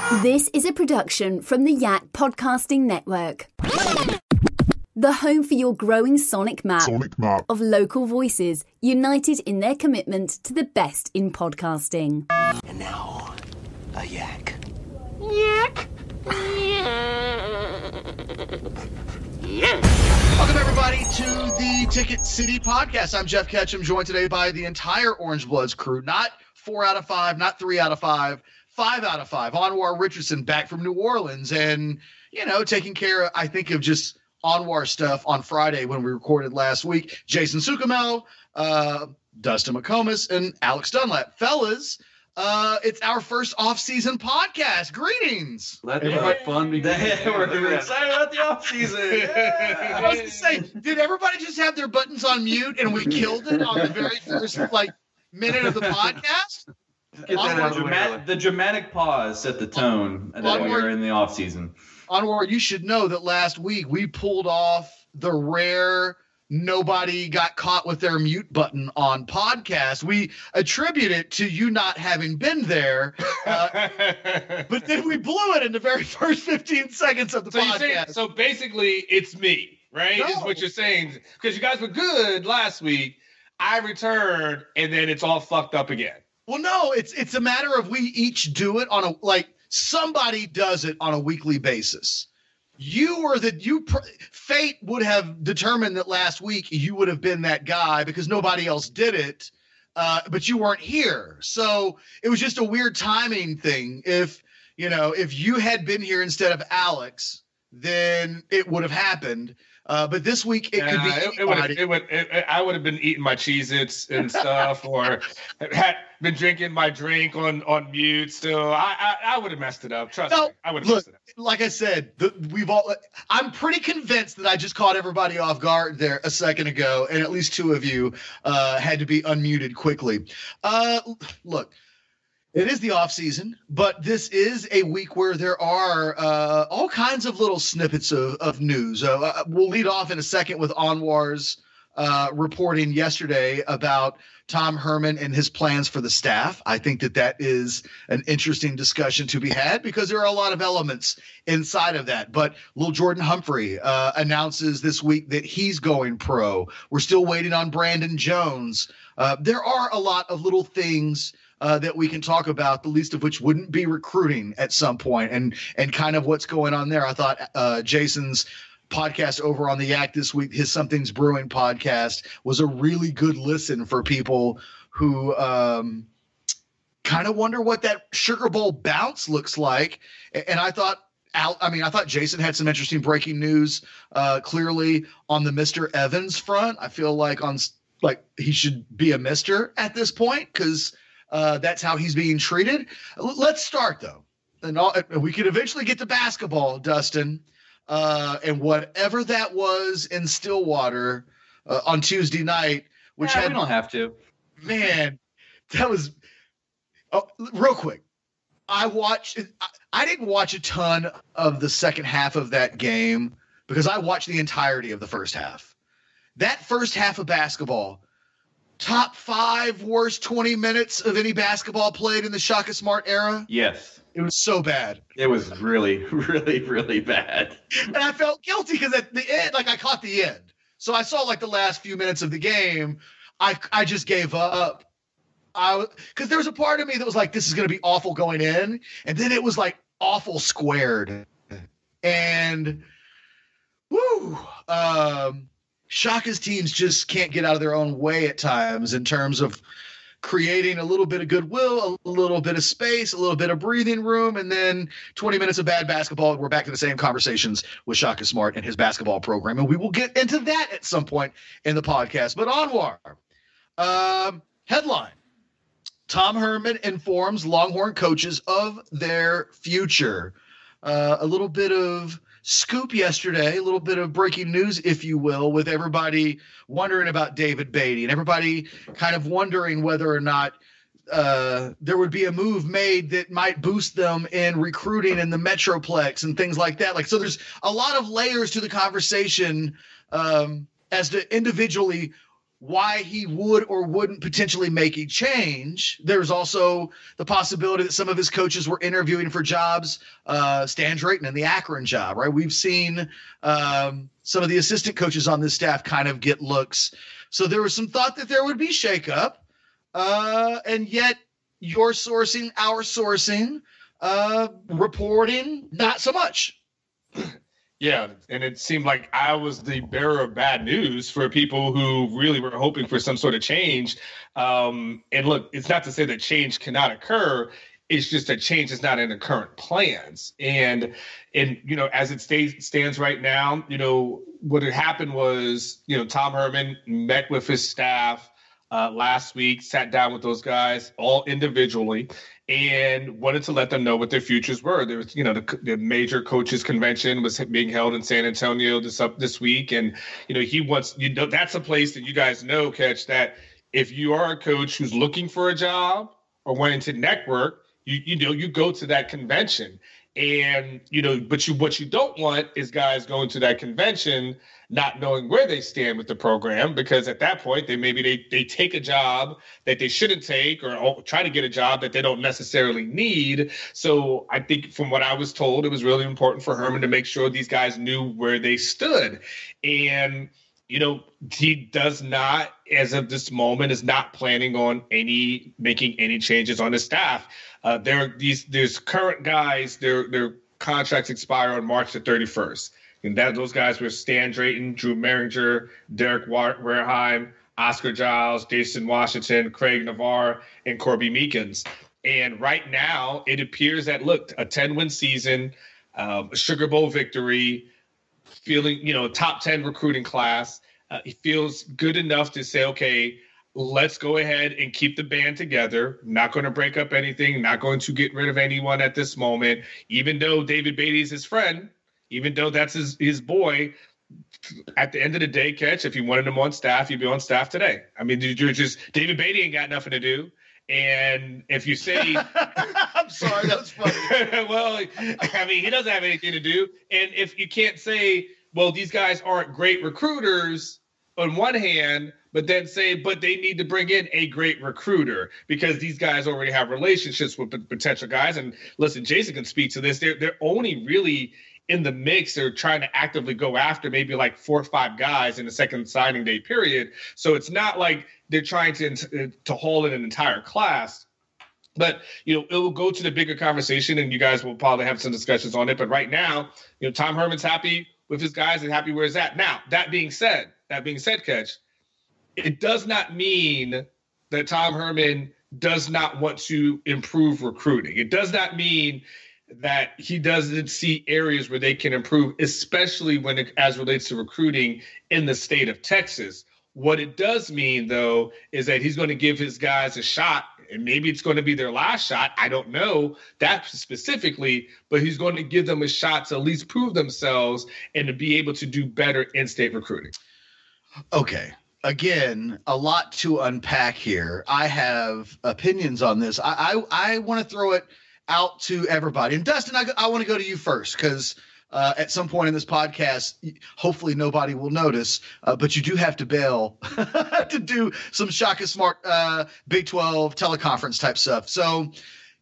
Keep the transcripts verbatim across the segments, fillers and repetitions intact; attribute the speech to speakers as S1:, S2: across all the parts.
S1: This is a production from the Yak Podcasting Network. The home for your growing sonic map,
S2: sonic map
S1: of local voices united in their commitment to the best in podcasting.
S3: And now, a yak.
S4: Yak.
S5: Welcome, everybody, to the Ticket City Podcast. I'm Jeff Ketchum, joined today by the entire Orange Bloods crew. Not four out of five, not three out of five, five out of five. Anwar Richardson back from New Orleans and, you know, taking care, I think, of just Anwar stuff on Friday when we recorded last week. Jason Sukamel, uh, Dustin McComas, and Alex Dunlap. Fellas, uh, it's our first off-season podcast. Greetings.
S6: Let the have fun. We're excited about the off-season. Yeah.
S5: I was going to say, did everybody just have their buttons on mute and we killed it on the very first, like, minute of the podcast?
S6: Get that out dramatic, the dramatic pause set the tone on, that we were in the off season.
S5: Anwar, you should know that last week we pulled off the rare nobody got caught with their mute button on podcast. We attribute it to you not having been there, uh, but then we blew it in the very first fifteen seconds of the
S7: so
S5: podcast.
S7: You're saying, so basically, it's me, right?
S5: No.
S7: Is what you're saying, because you guys were good last week. I returned, and then it's all fucked up again.
S5: Well, no, it's it's a matter of we each do it on a, like, somebody does it on a weekly basis. You were the, you, fate would have determined that last week you would have been that guy because nobody else did it, uh, but you weren't here. So it was just a weird timing thing. If, you know, if you had been here instead of Alex, then it would have happened. Uh, but this week it
S7: yeah,
S5: could be
S7: it, it would it would it, I would have been eating my Cheez-Its and stuff, or had been drinking my drink on, on mute. Still, I, I I would have messed it up. Trust
S5: no,
S7: me, I would have
S5: look,
S7: messed it up.
S5: Like I said, the, we've all. I'm pretty convinced that I just caught everybody off guard there a second ago, and at least two of you uh, had to be unmuted quickly. Uh, look. It is the off season, but this is a week where there are uh, all kinds of little snippets of, of news. Uh, we'll lead off in a second with Anwar's uh, reporting yesterday about Tom Herman and his plans for the staff. I think that that is an interesting discussion to be had because there are a lot of elements inside of that. But Lil Jordan Humphrey uh, announces this week that he's going pro. We're still waiting on Brandon Jones. Uh, there are a lot of little things Uh, that we can talk about, the least of which wouldn't be recruiting at some point and and kind of what's going on there. I thought uh, Jason's podcast over on the Yak this week, his Something's Brewing podcast, was a really good listen for people who um, kind of wonder what that Sugar Bowl bounce looks like. And I thought, Al, I mean, I thought Jason had some interesting breaking news uh, clearly on the Mister Evans front. I feel like on like he should be a Mister at this point because – Uh, that's how he's being treated. L- let's start, though. And all, we could eventually get to basketball, Dustin. Uh, and whatever that was in Stillwater uh, on Tuesday night, which
S6: yeah,
S5: had,
S6: we don't have to.
S5: Man, that was oh, real quick. I watched, I, I didn't watch a ton of the second half of that game because I watched the entirety of the first half. That first half of basketball, top five worst twenty minutes of any basketball played in the Shaka Smart era.
S6: Yes.
S5: It was so bad.
S6: It was really, really, really bad.
S5: And I felt guilty because at the end, like I caught the end. So I saw like the last few minutes of the game. I I just gave up. I because there was a part of me that was like, this is going to be awful going in. And then it was like awful squared. And woo. Um, Shaka's teams just can't get out of their own way at times in terms of creating a little bit of goodwill, a little bit of space, a little bit of breathing room, and then twenty minutes of bad basketball. We're back to the same conversations with Shaka Smart and his basketball program, and we will get into that at some point in the podcast. But Anwar, um, headline, Tom Herman informs Longhorn coaches of their future. Uh, a little bit of scoop yesterday, a little bit of breaking news, if you will, with everybody wondering about David Beatty and everybody kind of wondering whether or not uh, there would be a move made that might boost them in recruiting in the Metroplex and things like that. Like, so there's a lot of layers to the conversation um, as to individually why he would or wouldn't potentially make a change. There's also the possibility that some of his coaches were interviewing for jobs. Uh, Stan Drayton in the Akron job, right? We've seen um, some of the assistant coaches on this staff kind of get looks. So there was some thought that there would be shakeup, uh, and yet your sourcing, our sourcing, uh, reporting, not so much.
S7: Yeah, and it seemed like I was the bearer of bad news for people who really were hoping for some sort of change. Um, and look, it's not to say that change cannot occur. It's just that change is not in the current plans. And, and you know, as it stays, stands right now, you know, what had happened was, you know, Tom Herman met with his staff uh, last week, sat down with those guys all individually, and wanted to let them know what their futures were. There was, you know, the, the major coaches convention was being held in San Antonio this up this week, and you know, he wants, you know, that's a place that you guys know, Catch, that if you are a coach who's looking for a job or wanting to network, you you know, you go to that convention. And, you know, but you what you don't want is guys going to that convention not knowing where they stand with the program, because at that point, they maybe they they take a job that they shouldn't take, or try to get a job that they don't necessarily need. So I think from what I was told, it was really important for Herman to make sure these guys knew where they stood. And, you know, he does not, as of this moment, is not planning on any making any changes on the staff. Uh, there, these there's current guys. Their their contracts expire on March the thirty-first, and that those guys were Stan Drayton, Drew Mehringer, Derek Wareheim, Oscar Giles, Jason Washington, Craig Navarre, and Corby Meekins. And right now, it appears that look, a ten-win season, um, a Sugar Bowl victory, feeling, you know, top ten recruiting class. Uh, he feels good enough to say, okay, let's go ahead and keep the band together. Not going to break up anything. Not going to get rid of anyone at this moment. Even though David Beatty is his friend, even though that's his, his boy, at the end of the day, Catch, if you wanted him on staff, you'd be on staff today. I mean, you're just David Beatty ain't got nothing to do. And if you say,
S5: I'm sorry, that was funny.
S7: Well, I mean, he doesn't have anything to do. And if you can't say, well, these guys aren't great recruiters on one hand, but then say, but they need to bring in a great recruiter because these guys already have relationships with potential guys. And listen, Jason can speak to this. They're, they're only really in the mix. They're trying to actively go after maybe like four or five guys in the second signing day period. So it's not like they're trying to, to haul in an entire class. But, you know, it will go to the bigger conversation, and you guys will probably have some discussions on it. But right now, you know, Tom Herman's happy with his guys and happy where he's at. Now, that being said, that being said, Catch, it does not mean that Tom Herman does not want to improve recruiting. It does not mean that he doesn't see areas where they can improve, especially when it as relates to recruiting in the state of Texas. What it does mean, though, is that he's going to give his guys a shot, and maybe it's going to be their last shot. I don't know that specifically, but he's going to give them a shot to at least prove themselves and to be able to do better in-state recruiting.
S5: Okay. Again, a lot to unpack here. I have opinions on this. I I, I want to throw it out to everybody. And Dustin, I, I want to go to you first because uh, at some point in this podcast, hopefully nobody will notice, uh, but you do have to bail to do some Shaka Smart uh, Big twelve teleconference type stuff. So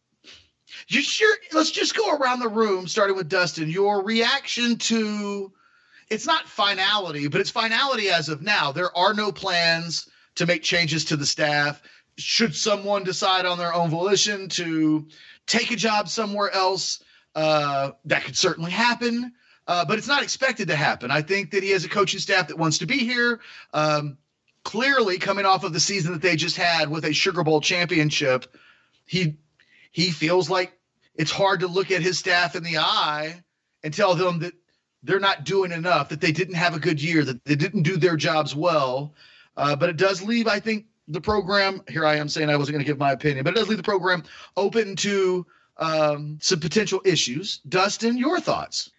S5: you sure? Let's just go around the room, starting with Dustin. Your reaction to it's not finality, but it's finality as of now. There are no plans to make changes to the staff. Should someone decide on their own volition to take a job somewhere else, uh, that could certainly happen, uh, but it's not expected to happen. I think that he has a coaching staff that wants to be here. Um, clearly, coming off of the season that they just had with a Sugar Bowl championship, he he feels like it's hard to look at his staff in the eye and tell them that they're not doing enough, that they didn't have a good year, that they didn't do their jobs well. Uh, but it does leave, I think, the program, here I am saying I wasn't going to give my opinion, but it does leave the program open to um, some potential issues. Dustin, your thoughts?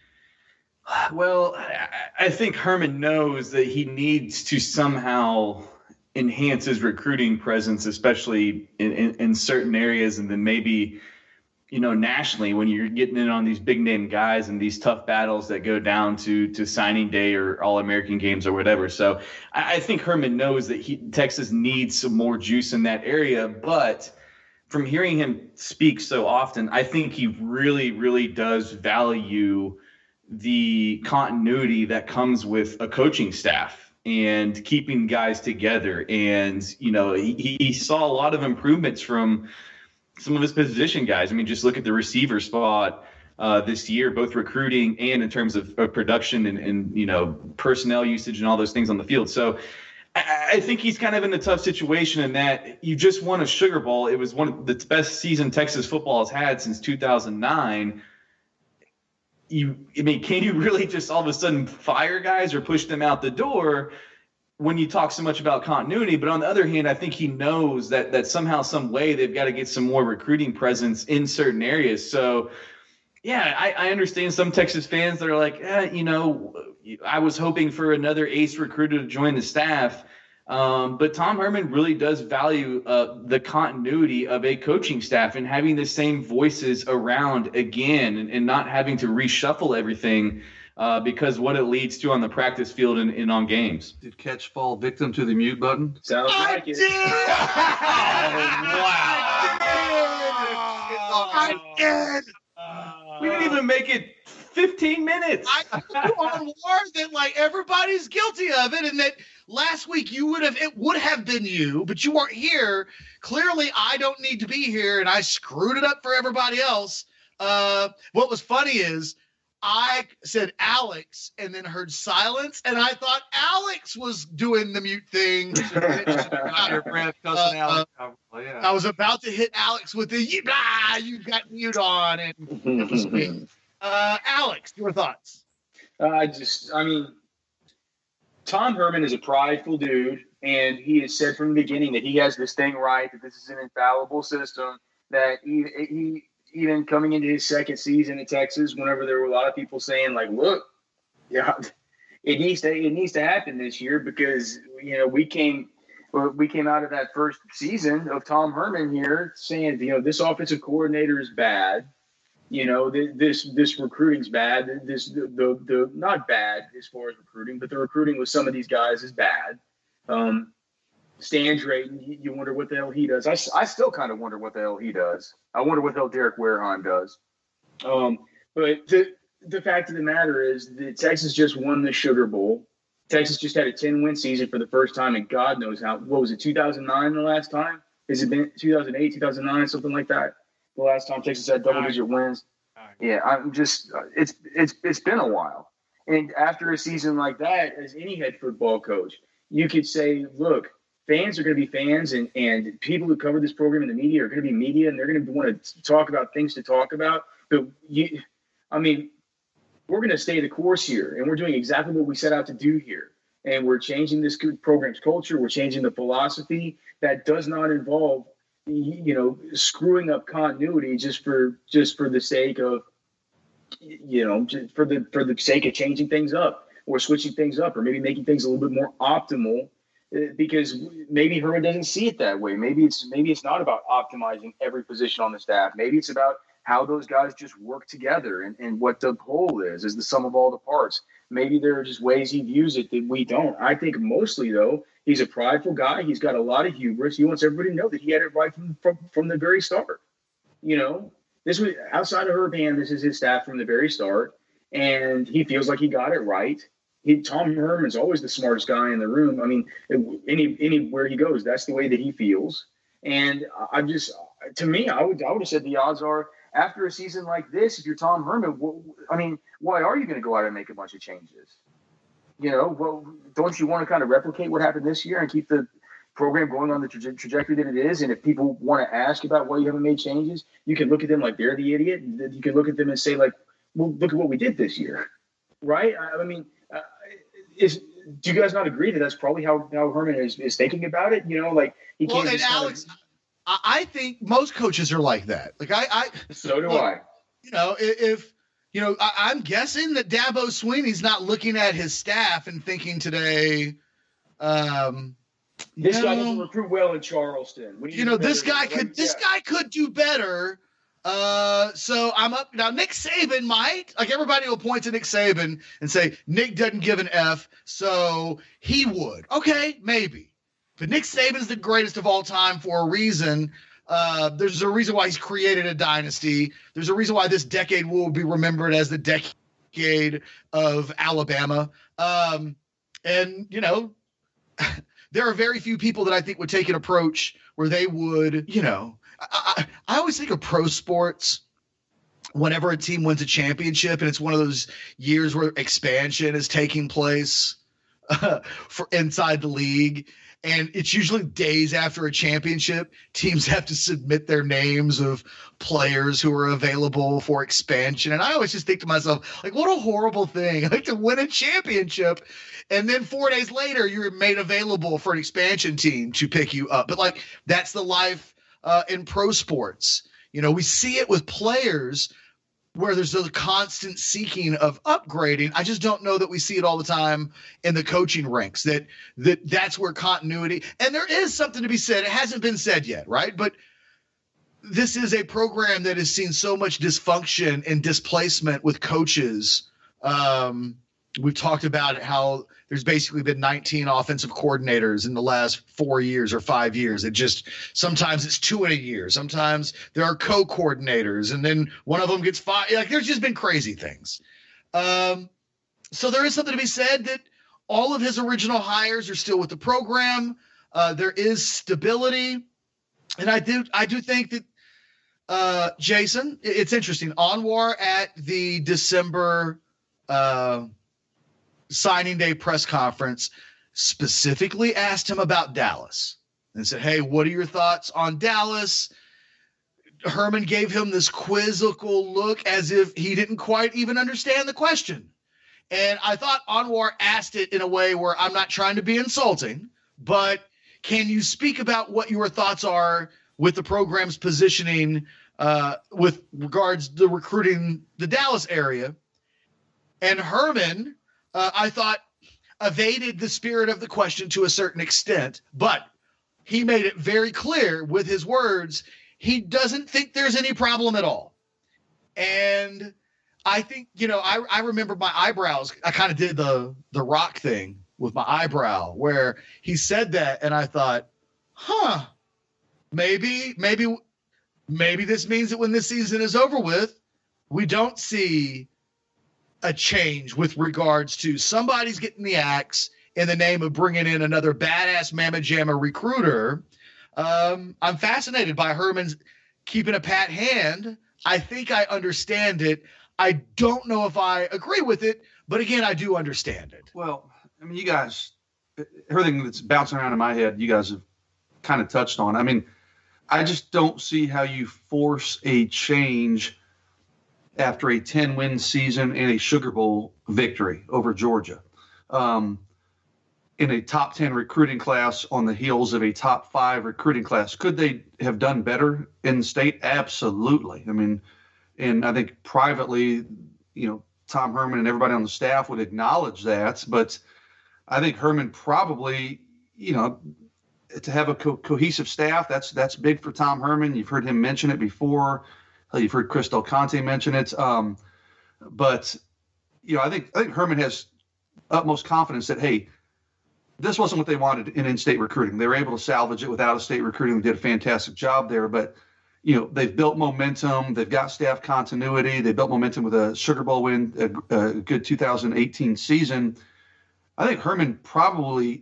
S6: Well, I think Herman knows that he needs to somehow enhance his recruiting presence, especially in, in, in certain areas, and then maybe you know, nationally when you're getting in on these big name guys and these tough battles that go down to to signing day or All-American games or whatever. So I, I think Herman knows that he, Texas needs some more juice in that area. But from hearing him speak so often, I think he really, really does value the continuity that comes with a coaching staff and keeping guys together. And, you know, he, he saw a lot of improvements from some of his position guys. I mean, just look at the receiver spot uh, this year, both recruiting and in terms of, of production and, and, you know, personnel usage and all those things on the field. So I, I think he's kind of in a tough situation in that you just won a Sugar Bowl. It was one of the best season Texas football has had since two thousand nine. You, I mean, can you really just all of a sudden fire guys or push them out the door when you talk so much about continuity? But on the other hand, I think he knows that that somehow, some way, they've got to get some more recruiting presence in certain areas. So, yeah, I, I understand some Texas fans that are like, eh, you know, I was hoping for another ace recruiter to join the staff. Um, but Tom Herman really does value uh, the continuity of a coaching staff and having the same voices around again and, and not having to reshuffle everything uh, because what it leads to on the practice field and, and on games.
S2: Did Catch fall victim to the mute button?
S4: Sounds
S5: I
S4: like it.
S5: did!
S7: Oh, wow.
S5: I did!
S6: We didn't even make it fifteen minutes.
S5: I put you on war that like everybody's guilty of it, and that last week you would have it would have been you, but you weren't here. Clearly, I don't need to be here, and I screwed it up for everybody else. Uh, what was funny is I said Alex and then heard silence, and I thought Alex was doing the mute thing.
S2: Your breath, cousin
S5: Uh,
S2: Alex. Probably, yeah.
S5: I was about to hit Alex with the you, ah, you got mute on, and it was me. Uh, Alex, your thoughts?
S4: Uh, I just, I mean, Tom Herman is a prideful dude, and he has said from the beginning that he has this thing right, that this is an infallible system, that he, he even coming into his second season at Texas, whenever there were a lot of people saying, like, look, yeah, it needs to it needs to happen this year because, you know, we came we came out of that first season of Tom Herman here saying, you know, this offensive coordinator is bad. You know, this this recruiting's bad. This the, the the not bad as far as recruiting, but the recruiting with some of these guys is bad. Um, Stan Drayton, you, you wonder what the hell he does. I, I still kind of wonder what the hell he does. I wonder what the hell Derek Wareheim does. Um, but the the fact of the matter is that Texas just won the Sugar Bowl. Texas just had a ten-win season for the first time, and God knows how. What was it, two thousand nine the last time? Has it been two thousand eight, two thousand nine, something like that? The last time Texas had double-digit wins. Yeah, I'm just it's it's it's been a while. And after a season like that, as any head football coach, you could say, look, fans are going to be fans, and, and people who cover this program in the media are going to be media, and they're going to want to talk about things to talk about. But, you, I mean, we're going to stay the course here, and we're doing exactly what we set out to do here. And we're changing this program's culture. We're changing the philosophy. That does not involve, you know, screwing up continuity just for just for the sake of, you know, just for the for the sake of changing things up or switching things up or maybe making things a little bit more optimal. Because maybe Herman doesn't see it that way. Maybe it's maybe it's not about optimizing every position on the staff. Maybe it's about how those guys just work together and, and what the whole is, is the sum of all the parts. Maybe there are just ways he views it that we don't. I think mostly, though, he's a prideful guy. He's got a lot of hubris. He wants everybody to know that he had it right from from, from the very start. You know, this was outside of Herb Hand. This is his staff from the very start, and he feels like he got it right. He, Tom Herman's always the smartest guy in the room. I mean, any anywhere he goes, that's the way that he feels. And I just, to me, I would I would have said the odds are after a season like this, if you're Tom Herman, I mean, why are you going to go out and make a bunch of changes? You know, well, don't you want to kind of replicate what happened this year and keep the program going on the traje- trajectory that it is? And if people want to ask about why you haven't made changes, you can look at them like they're the idiot. And you can look at them and say, like, well, look at what we did this year, right? I, I mean. Uh, is do you guys not agree that that's probably how, how Herman is, is thinking about it? You know, like he can't.
S5: Well, and Alex, kind of... I think most coaches are like that. Like I, I
S4: so do
S5: look,
S4: I.
S5: You know, if you know, I, I'm guessing that Dabo Swinney's not looking at his staff and thinking today, um,
S4: this
S5: you
S4: guy
S5: know,
S4: doesn't recruit well in Charleston. We
S5: you know, this guy could like, this yeah. guy could do better. Uh, so I'm up now. Nick Saban might, like everybody will point to Nick Saban and say Nick doesn't give an F, so he would. Okay, maybe. But Nick Saban's the greatest of all time for a reason. Uh, there's a reason why he's created a dynasty. There's a reason why this decade will be remembered as the decade of Alabama. Um, and, you know, there are very few people that I think would take an approach where they would, you know, I, I always think of pro sports whenever a team wins a championship and it's one of those years where expansion is taking place uh, for inside the league. And it's usually days after a championship, teams have to submit their names of players who are available for expansion. And I always just think to myself, like, what a horrible thing, like to win a championship. And then four days later, you're made available for an expansion team to pick you up. But like, that's the life Uh, in pro sports. You know, we see it with players where there's a constant seeking of upgrading. I just don't know that we see it all the time in the coaching ranks, that that that's where continuity, and there is something to be said. It hasn't been said yet, right? But this is a program that has seen so much dysfunction and displacement with coaches. Um, we've talked about how there's basically been nineteen offensive coordinators in the last four years or five years. It just, sometimes it's two in a year. Sometimes there are co-coordinators and then one of them gets fired. Like, there's just been crazy things. Um, so there is something to be said that all of his original hires are still with the program. Uh, there is stability. And I do, I do think that, uh, Jason, it's interesting. Anwar at the December, uh, signing day press conference specifically asked him about Dallas and said, hey, what are your thoughts on Dallas? Herman gave him this quizzical look as if he didn't quite even understand the question. And I thought Anwar asked it in a way where I'm not trying to be insulting, but can you speak about what your thoughts are with the program's positioning uh, with regards to recruiting the Dallas area? And Herman, Uh, I thought, evaded the spirit of the question to a certain extent, but he made it very clear with his words, he doesn't think there's any problem at all. And I think, you know, I, I remember my eyebrows, I kind of did the, the rock thing with my eyebrow where he said that. And I thought, huh, maybe, maybe, maybe this means that when this season is over with, we don't see a change with regards to somebody's getting the axe in the name of bringing in another badass mamma jamma recruiter. Um, I'm fascinated by Herman's keeping a pat hand. I think I understand it. I don't know if I agree with it, but again, I do understand it.
S2: Well, I mean, you guys, everything that's bouncing around in my head, you guys have kind of touched on. I mean, I just don't see how you force a change after a ten-win season and a Sugar Bowl victory over Georgia, um, in a top ten recruiting class on the heels of a top five recruiting class. Could they have done better in state? Absolutely. I mean, and I think privately, you know, Tom Herman and everybody on the staff would acknowledge that. But I think Herman probably, you know, to have a co- cohesive staff, that's that's big for Tom Herman. You've heard him mention it before. You've heard Chris Del Conte mention it. Um, but, you know, I think I think Herman has utmost confidence that, hey, this wasn't what they wanted in in-state recruiting. They were able to salvage it with out-of-state recruiting. They did a fantastic job there. But, you know, they've built momentum. They've got staff continuity. They built momentum with a Sugar Bowl win, a, a good two thousand eighteen season. I think Herman probably,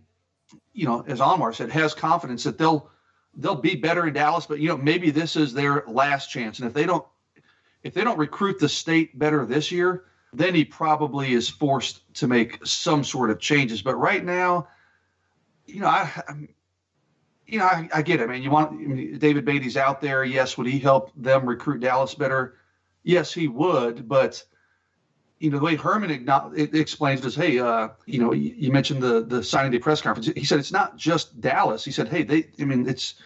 S2: you know, as Anwar said, has confidence that they'll they'll be better in Dallas, but, you know, maybe this is their last chance. And if they don't, if they don't recruit the state better this year, then he probably is forced to make some sort of changes. But right now, you know, I, I'm, you know, I, I get it, man. You want I mean, David Beatty's out there. Yes. Would he help them recruit Dallas better? Yes, he would. But, you know, the way Herman it explains this, hey, uh, you know, you, you mentioned the the signing day press conference. He said it's not just Dallas. He said, hey, they, I mean, it's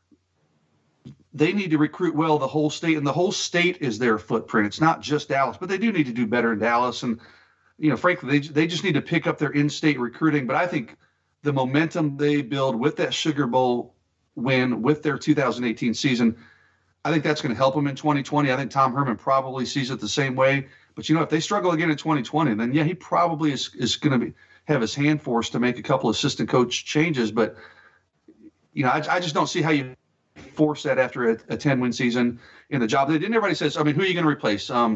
S2: they need to recruit well the whole state, and the whole state is their footprint. It's not just Dallas, but they do need to do better in Dallas. And, you know, frankly, they they just need to pick up their in-state recruiting. But I think the momentum they build with that Sugar Bowl win, with their two thousand eighteen season, I think that's going to help them in twenty twenty. I think Tom Herman probably sees it the same way. But, you know, if they struggle again in twenty twenty, then, yeah, he probably is, is going to be have his hand forced to make a couple assistant coach changes. But, you know, I, I just don't see how you force that after a, a ten-win season in the job. And everybody says, I mean, who are you going to replace? Um,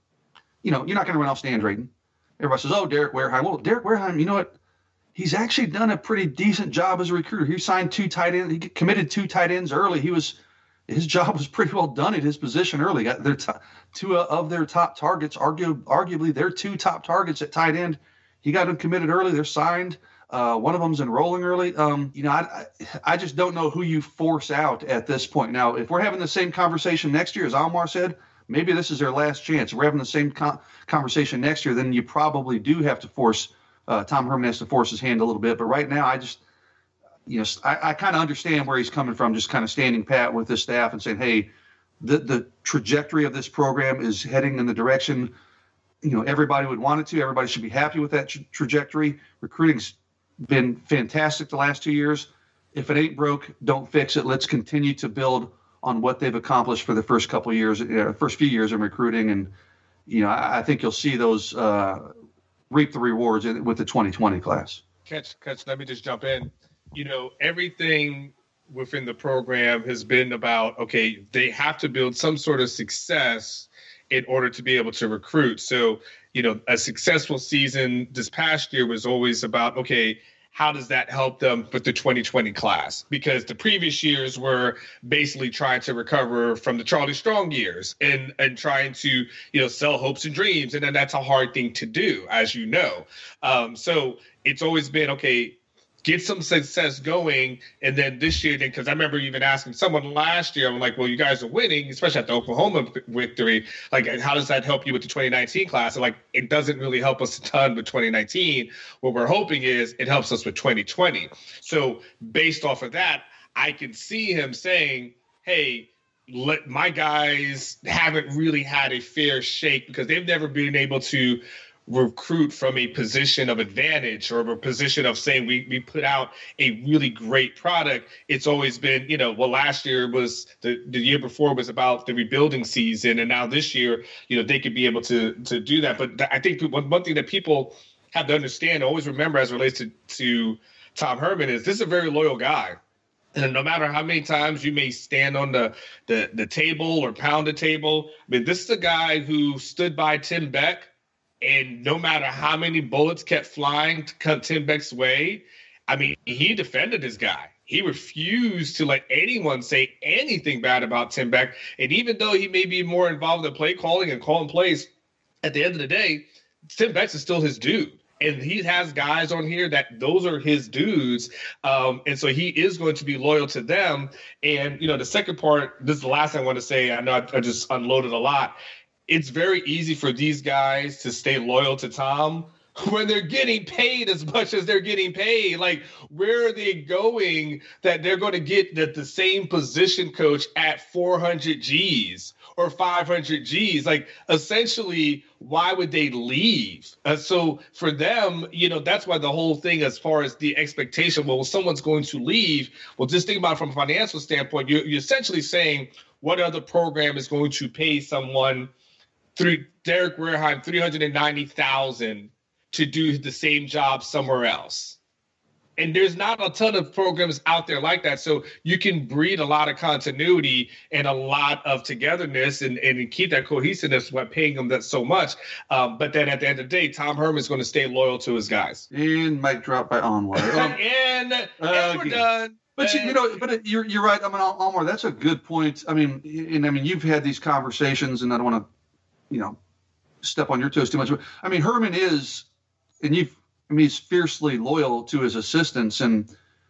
S2: you know, you're not going to run off Stan Drayton. Everybody says, oh, Derek Wareheim. Well, Derek Wareheim, you know what? He's actually done a pretty decent job as a recruiter. He signed two tight ends. He committed two tight ends early. He was his job was pretty well done at his position early. Got their top, two of their top targets, argue, arguably their two top targets at tight end. He got them committed early. They're signed. Uh, one of them's enrolling early. Um, you know, I, I just don't know who you force out at this point. Now, if we're having the same conversation next year, as Almar said, maybe this is their last chance. If we're having the same con- conversation next year, then you probably do have to force uh, Tom Herman has to force his hand a little bit. But right now, I just, you know, I, I kind of understand where he's coming from, just kind of standing pat with his staff and saying, hey, the the trajectory of this program is heading in the direction, you know, everybody would want it to. Everybody should be happy with that tra- trajectory. Recruiting's been fantastic the last two years. If it ain't broke, don't fix it. Let's continue to build on what they've accomplished for the first couple of years, uh, first few years in recruiting. And, you know, I, I think you'll see those uh, reap the rewards in, with the twenty twenty class.
S7: Catch, catch, let me just jump in. You know, everything within the program has been about, okay, they have to build some sort of success in order to be able to recruit. So, you know, a successful season this past year was always about, okay, how does that help them with the twenty twenty class? Because the previous years were basically trying to recover from the Charlie Strong years and, and trying to, you know, sell hopes and dreams. And then that's a hard thing to do, as you know. Um, so it's always been, okay, get some success going. And then this year, because I remember even asking someone last year, I'm like, well, you guys are winning, especially at the Oklahoma victory. Like, how does that help you with the twenty nineteen class? And like, it doesn't really help us a ton with twenty nineteen. What we're hoping is it helps us with twenty twenty. So based off of that, I can see him saying, hey, let my guys haven't really had a fair shake because they've never been able to recruit from a position of advantage or a position of saying we, we put out a really great product. It's always been, you know, well, last year was the, the year before was about the rebuilding season. And now this year, you know, they could be able to, to do that. But th- I think one, one thing that people have to understand, always remember as it relates to, to Tom Herman is this is a very loyal guy. And no matter how many times you may stand on the, the, the table or pound the table, I mean, this is a guy who stood by Tim Beck. And no matter how many bullets kept flying to cut Tim Beck's way, I mean, he defended his guy. He refused to let anyone say anything bad about Tim Beck. And even though he may be more involved in play calling and calling plays, at the end of the day, Tim Beck is still his dude. And he has guys on here that those are his dudes. Um, and so he is going to be loyal to them. And, you know, the second part, this is the last thing I want to say. I know I, I just unloaded a lot. It's very easy for these guys to stay loyal to Tom when they're getting paid as much as they're getting paid. Like, where are they going that they're going to get the, the same position coach at four hundred G's or five hundred G's? Like, essentially, why would they leave? Uh, so for them, you know, that's why the whole thing as far as the expectation, well, someone's going to leave. Well, just think about it from a financial standpoint. You're, you're essentially saying what other program is going to pay someone through Derek Wareheim three hundred ninety thousand dollars to do the same job somewhere else. And there's not a ton of programs out there like that. So you can breed a lot of continuity and a lot of togetherness and, and keep that cohesiveness by paying them that so much. Um, but then at the end of the day, Tom Herman is going to stay loyal to his guys.
S2: And mic drop by Onward. Um,
S7: and,
S2: uh,
S7: and we're done.
S2: But you, you know, but you're you're right. I mean, Almar, that's a good point. I mean, and I mean, you've had these conversations, and I don't want to, you know, step on your toes too much. But I mean, Herman is, and you've, I mean, he's fiercely loyal to his assistants, and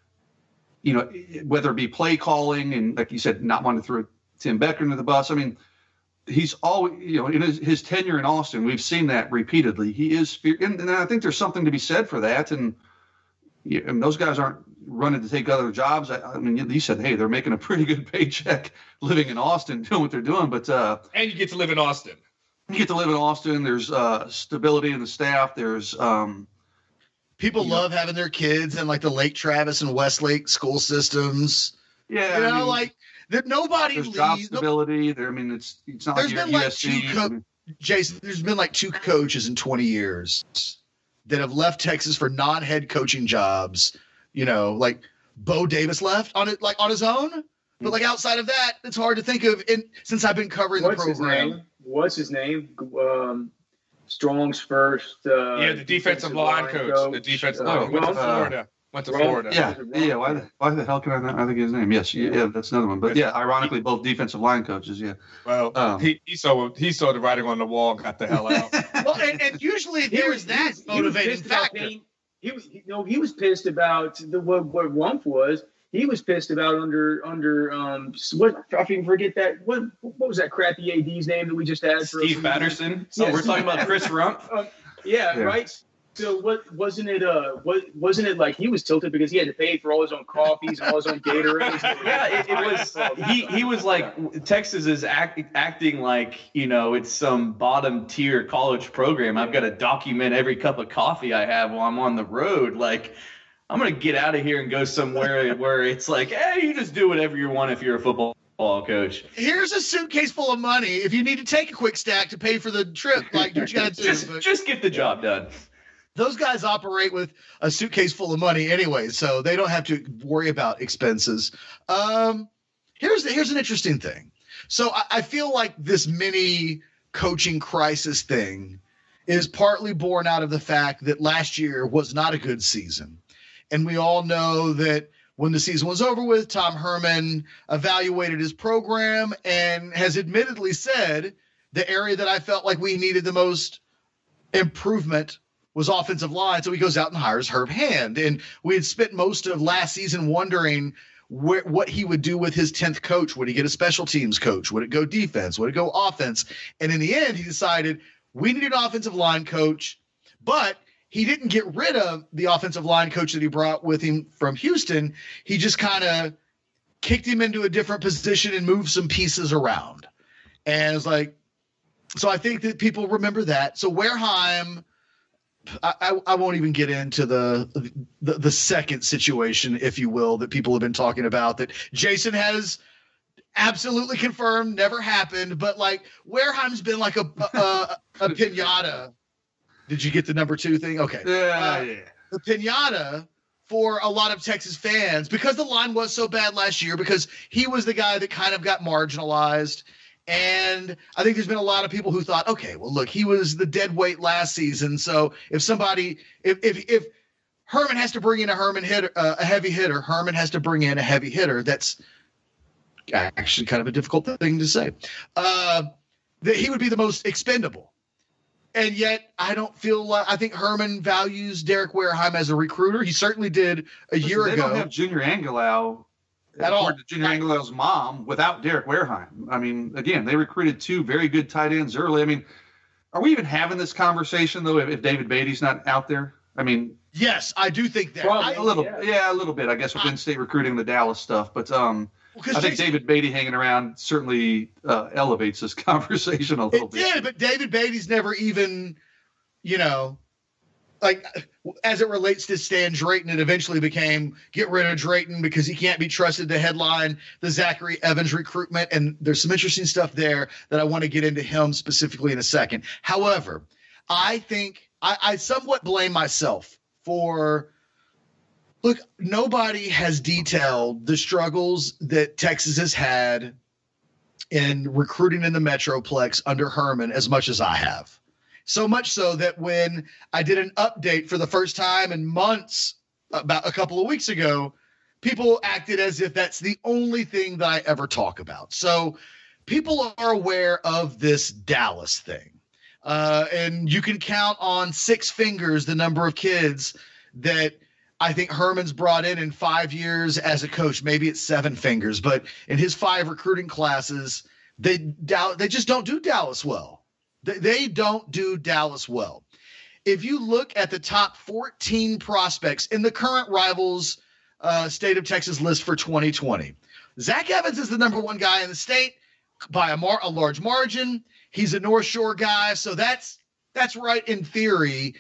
S2: you know, whether it be play calling and, like you said, not wanting to throw Tim Beck under the bus. I mean, he's always, you know, in his, his tenure in Austin, we've seen that repeatedly. He is, and, and I think there's something to be said for that. And, yeah, and those guys aren't running to take other jobs. I, I mean, you said, hey, they're making a pretty good paycheck living in Austin, doing what they're doing. But uh,
S7: and you get to live in Austin.
S2: You get to live in Austin. There's uh, stability in the staff. There's um,
S5: people love having their kids in like the Lake Travis and Westlake school systems.
S2: Yeah,
S5: you know,
S2: I mean,
S5: like that nobody
S2: There's job
S5: leaves.
S2: stability. There, I mean, it's it's not
S5: There's
S2: like you're
S5: been
S2: at
S5: like
S2: U S C.
S5: two co-
S2: I mean,
S5: Jason, there's been like two coaches in twenty years that have left Texas for non-head coaching jobs. You know, like Bo Davis left on it, like on his own. But like outside of that, it's hard to think of. In since I've been covering
S4: What's
S5: the program,
S4: his name? What's his name? Um, Strong's first. Uh,
S7: Yeah, the defensive line coach. The defensive
S2: Oh,
S7: line went to
S2: uh,
S7: Florida. Went to
S4: Ron-
S7: Florida.
S2: yeah, yeah. Why the, why the hell can I not I think his name? Yes, yeah, yeah, that's another one. But yeah, ironically, both defensive line coaches. Yeah.
S7: Well,
S2: Um,
S7: he, he saw he saw the writing on the wall. Got the hell out.
S5: well, and, and usually
S4: He
S5: there's
S4: was-
S5: that
S4: he was- he was
S5: motivating
S4: pissed about
S5: factor.
S4: being- He was, he, no, he was pissed about the what, what Rumpf was. He was pissed about under under um what I can forget that what what was that crappy A D's name that we just had for
S6: Steve Patterson. So
S4: Yeah,
S6: we're
S4: Steve
S6: talking about Chris Rumpf.
S4: Uh, yeah,
S2: Yeah.
S4: right. So what wasn't it? Uh, what wasn't it like? He was tilted because he had to pay for all his own coffees and all his own Gatorades.
S6: Yeah, it, it was. He he was like, Texas is act, acting like, you know, it's some bottom tier college program. I've got to document every cup of coffee I have while I'm on the road. Like, I'm gonna get out of here and go somewhere where it's like, hey, you just do whatever you want if you're a football coach.
S5: Here's a suitcase full of money. If you need to take a quick stack to pay for the trip, like do what you got to do.
S6: Just
S5: But
S6: just get the job done.
S5: those guys operate with a suitcase full of money anyway, so they don't have to worry about expenses. Um, here's here's an interesting thing. So I, I feel like this mini coaching crisis thing is partly born out of the fact that last year was not a good season. And we all know that when the season was over with, Tom Herman evaluated his program and has admittedly said the area that I felt like we needed the most improvement was offensive line. So he goes out and hires Herb Hand. And we had spent most of last season wondering where, what he would do with his tenth coach. Would he get a special teams coach? Would it go defense? Would it go offense? And in the end, he decided we need an offensive line coach, but he didn't get rid of the offensive line coach that he brought with him from Houston. He just kind of kicked him into a different position and moved some pieces around. And it's like, so I think that people remember that. So Wareheim, I, I, I won't even get into the, the the second situation, if you will, that people have been talking about that Jason has absolutely confirmed never happened. But like Wareheim's been like a a, a pinata. Did you get the number two thing? Okay.
S2: Yeah,
S5: Uh,
S2: yeah.
S5: The pinata for a lot of Texas fans because the line was so bad last year, because he was the guy that kind of got marginalized. And I think there's been a lot of people who thought, okay, well, look, he was the dead weight last season. So if somebody, if if if Herman has to bring in a Herman hitter, uh, a heavy hitter, Herman has to bring in a heavy hitter. That's actually kind of a difficult thing to say. Uh, that he would be the most expendable. And yet, I don't feel like I think Herman values Derek Wareheim as a recruiter. He certainly did a
S2: Listen,
S5: year
S2: they
S5: ago.
S2: don't have Junior Angelau
S5: At all.
S2: according to Junior Angelau's mom without Derek Wareheim. I mean, again, they recruited two very good tight ends early. I mean, are we even having this conversation though if, if David Beatty's not out there? I mean,
S5: Yes, I do think that.
S4: Probably.
S5: I,
S2: a little,
S4: yeah.
S2: yeah. a little bit, I guess, with in-state recruiting the Dallas stuff. But um,
S5: because
S2: I think
S5: Jason-
S2: David Beatty hanging around certainly uh, elevates this conversation a little
S5: It
S2: bit.
S5: did, but David Beatty's never even, you know, like as it relates to Stan Drayton, it eventually became get rid of Drayton because he can't be trusted to headline the Zachary Evans recruitment. And there's some interesting stuff there that I want to get into him specifically in a second. However, I think I, I somewhat blame myself for, look, nobody has detailed the struggles that Texas has had in recruiting in the Metroplex under Herman as much as I have. So much so that when I did an update for the first time in months about a couple of weeks ago, people acted as if that's the only thing that I ever talk about. So people are aware of this Dallas thing. Uh, and you can count on six fingers the number of kids that I think Herman's brought in in five years as a coach. Maybe it's seven fingers, but in his five recruiting classes, they they just don't do Dallas well. They, they don't do Dallas well. If you look at the top fourteen prospects in the current Rivals uh, State of Texas list for twenty twenty, Zach Evans is the number one guy in the state by a, mar- a large margin. He's a North Shore guy, so that's that's right in theory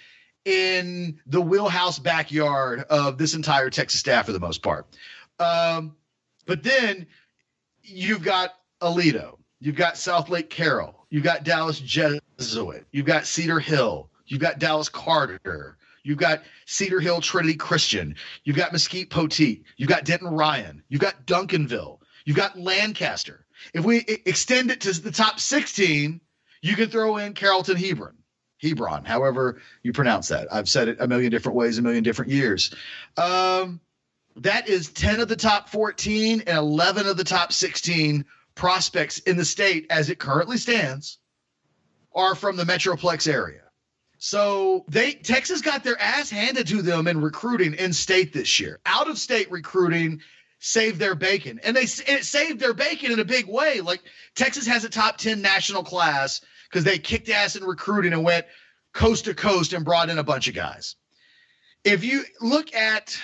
S5: in the wheelhouse backyard of this entire Texas staff for the most part. Um, but then you've got Aledo, you've got South Lake Carroll, you've got Dallas Jesuit, you've got Cedar Hill, you've got Dallas Carter, you've got Cedar Hill Trinity Christian, you've got Mesquite Poteet, you've got Denton Ryan, you've got Duncanville, you've got Lancaster. If we I- extend it to the top sixteen, you can throw in Carrollton Hebron. Hebron, however you pronounce that. I've said it a million different ways, a million different years. Um, that is ten of the top fourteen and eleven of the top sixteen prospects in the state as it currently stands are from the Metroplex area. So they Texas got their ass handed to them in recruiting in state this year. Out of state recruiting saved their bacon, and they and it saved their bacon in a big way. Like Texas has a top ten national class because they kicked ass in recruiting and went coast to coast and brought in a bunch of guys. If you look at,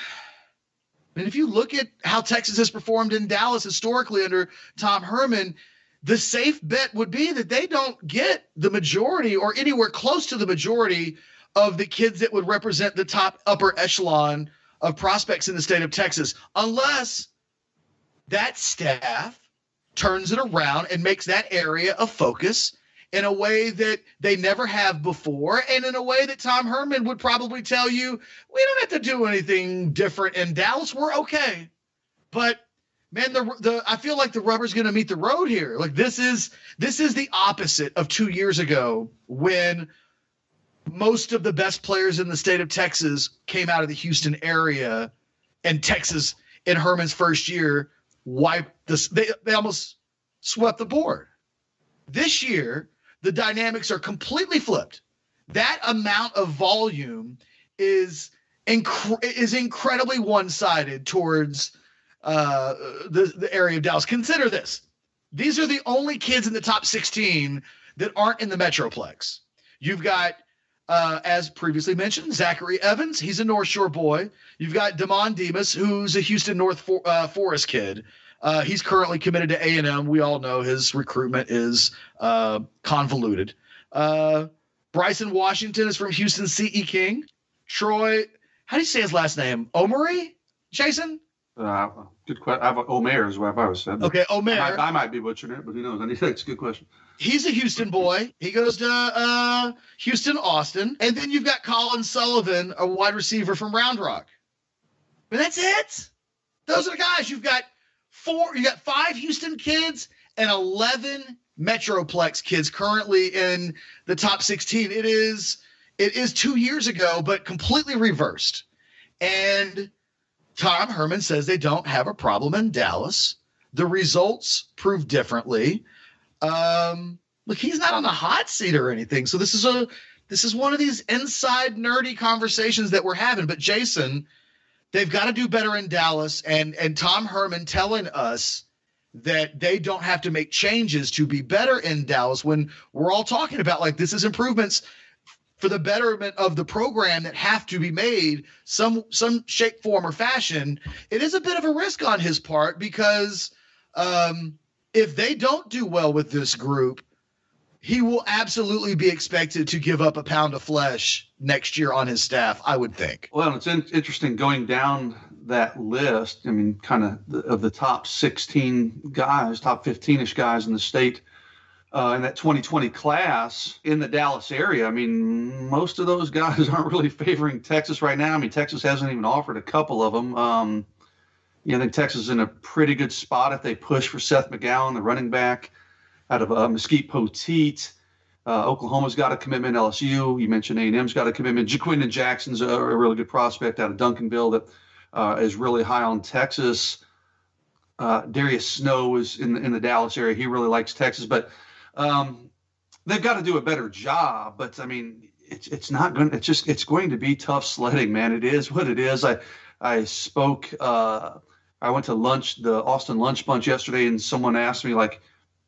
S5: and if you look at how Texas has performed in Dallas historically under Tom Herman, the safe bet would be that they don't get the majority or anywhere close to the majority of the kids that would represent the top upper echelon of prospects in the state of Texas, unless that staff turns it around and makes that area a focus in a way that they never have before, and in a way that Tom Herman would probably tell you, we don't have to do anything different in Dallas. We're okay. But man, the the I feel like the rubber's going to meet the road here. Like this is this is the opposite of two years ago when most of the best players in the state of Texas came out of the Houston area, and Texas in Herman's first year wiped this. They they almost swept the board. This year, the dynamics are completely flipped. That amount of volume is inc- is incredibly one-sided towards uh, the, the area of Dallas. Consider this. These are the only kids in the top sixteen that aren't in the Metroplex. You've got, uh, as previously mentioned, Zachary Evans. He's a North Shore boy. You've got Damon Demas, who's a Houston North For- uh, Forest kid. Uh, he's currently committed to A and M. We all know his recruitment is uh, convoluted. Uh, Bryson Washington is from Houston C E King. Troy, how do you say his last name? Omari? Jason?
S2: Uh, good question. I've Omer is what I've always said.
S5: Okay, Omer.
S2: I, I might be butchering it, but who knows? I think that's a good question.
S5: He's a Houston boy. He goes to uh, Houston, Austin. And then you've got Colin Sullivan, a wide receiver from Round Rock. But that's it. Those are the guys. You've got four, you got five Houston kids and eleven Metroplex kids currently in the top sixteen. It is, it is two years ago, but completely reversed. And Tom Herman says they don't have a problem in Dallas. The results prove differently. Um, look, he's not on the hot seat or anything. So this is a, this is one of these inside nerdy conversations that we're having. But Jason, they've got to do better in Dallas, and and Tom Herman telling us that they don't have to make changes to be better in Dallas when we're all talking about like this is improvements for the betterment of the program that have to be made some some shape, form, or fashion. It is a bit of a risk on his part because um, if they don't do well with this group, he will absolutely be expected to give up a pound of flesh next year on his staff, I would think.
S2: Well, it's in, interesting going down that list. I mean, kind of the, of the top sixteen guys, top fifteen-ish guys in the state uh, in that twenty twenty class in the Dallas area. I mean, most of those guys aren't really favoring Texas right now. I mean, Texas hasn't even offered a couple of them. Um, you know, I think Texas is in a pretty good spot if they push for Seth McGowan, the running back out of uh, Mesquite Poteet. Uh, Oklahoma's got a commitment. L S U, you mentioned A and M's got a commitment. Jaquindon Jackson's a, a really good prospect out of Duncanville that uh, is really high on Texas. Uh, Darius Snow is in the, in the Dallas area. He really likes Texas, but um, they've got to do a better job. But I mean, it's it's not going. It's just it's going to be tough sledding, man. It is what it is. I I spoke. Uh, I went to lunch, the Austin Lunch Bunch yesterday, and someone asked me like,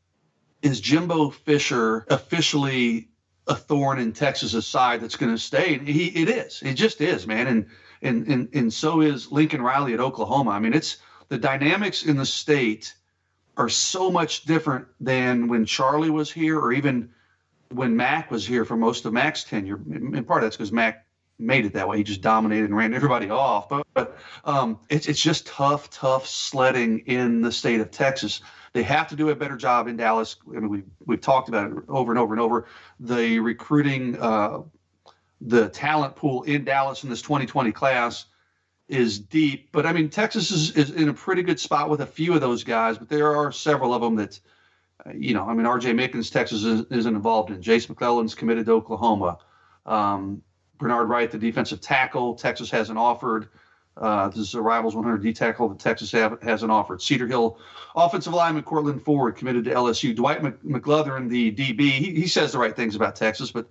S2: is Jimbo Fisher officially a thorn in Texas's side that's going to stay? And he, it is. It just is, man. And, and and and so is Lincoln Riley at Oklahoma. I mean, it's the dynamics in the state are so much different than when Charlie was here, or even when Mac was here for most of Mac's tenure. In part, that's because Mac made it that way. He just dominated and ran everybody off. But, but um, it's it's just tough, tough sledding in the state of Texas. They have to do a better job in Dallas. I mean, we've, we've talked about it over and over and over. The recruiting, uh, the talent pool in Dallas in this twenty twenty class is deep. But, I mean, Texas is, is in a pretty good spot with a few of those guys, but there are several of them that, uh, you know, I mean, R J Mickens, Texas is, isn't involved in. Jace McClellan's committed to Oklahoma. Um, Bernard Wright, the defensive tackle, Texas hasn't offered. Uh, this is a Rivals one hundred D tackle that Texas have, hasn't offered. Cedar Hill offensive lineman Cortland Ford committed to L S U. Dwight McLaughlin, the D B, he, he says the right things about Texas, but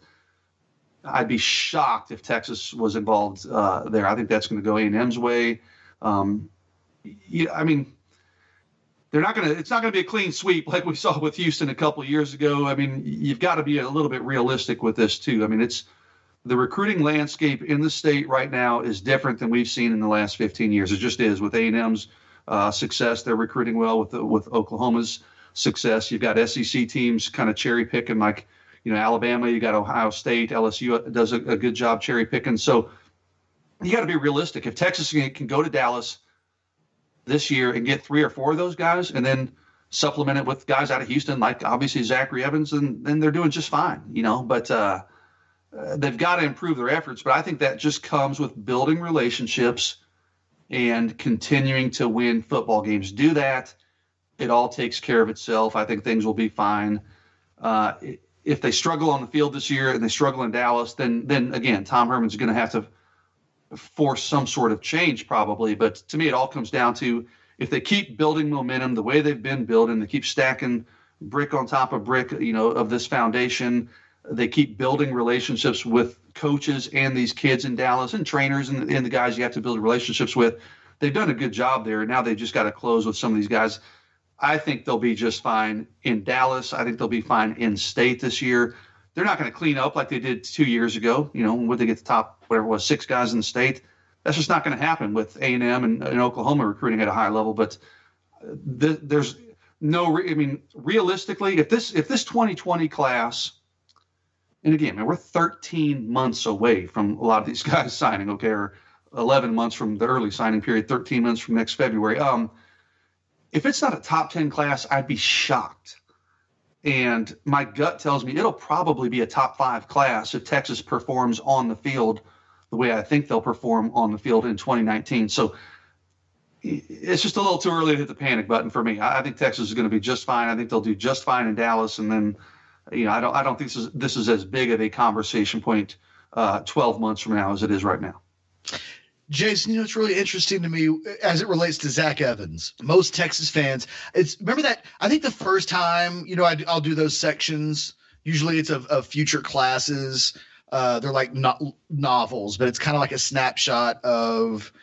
S2: I'd be shocked if Texas was involved uh, there. I think that's going to go A and M's way. Um, yeah, I mean, they're not going to. It's not going to be a clean sweep like we saw with Houston a couple of years ago. I mean, you've got to be a little bit realistic with this too. I mean, it's. The recruiting landscape in the state right now is different than we've seen in the last fifteen years. It just is. With A and M's uh, success, they're recruiting well. With with Oklahoma's success, you've got S E C teams kind of cherry picking, like you know Alabama. You got Ohio State, L S U does a, a good job cherry picking. So you got to be realistic. If Texas can go to Dallas this year and get three or four of those guys, and then supplement it with guys out of Houston, like obviously Zachary Evans, and then they're doing just fine. You know, but. Uh, Uh, they've got to improve their efforts, but I think that just comes with building relationships and continuing to win football games. Do that, it all takes care of itself. I think things will be fine. Uh, if they struggle on the field this year and they struggle in Dallas, then then again, Tom Herman's going to have to force some sort of change probably. But to me, it all comes down to if they keep building momentum the way they've been building, they keep stacking brick on top of brick, you know, of this foundation. They keep building relationships with coaches and these kids in Dallas and trainers and, and the guys you have to build relationships with. They've done a good job there. Now they've just got to close with some of these guys. I think they'll be just fine in Dallas. I think they'll be fine in state this year. They're not going to clean up like they did two years ago. You know, would they get the top, whatever it was, six guys in the state? That's just not going to happen with A and M and, and Oklahoma recruiting at a high level. But th- there's no, re- I mean, realistically, if this if this twenty twenty class, and again, man, we're thirteen months away from a lot of these guys signing, okay, or eleven months from the early signing period, thirteen months from next February. Um, if it's not a top ten class, I'd be shocked. And my gut tells me it'll probably be a top five class if Texas performs on the field the way I think they'll perform on the field in twenty nineteen. So it's just a little too early to hit the panic button for me. I think Texas is going to be just fine. I think they'll do just fine in Dallas, and then you know, I don't I don't think this is this is as big of a conversation point uh, twelve months from now as it is right now.
S5: Jason, you know, it's really interesting to me as it relates to Zach Evans. Most Texas fans, it's remember that I think the first time, you know, I, I'll do those sections. Usually it's of, of future classes. Uh, they're like no, novels, but it's kind of like a snapshot of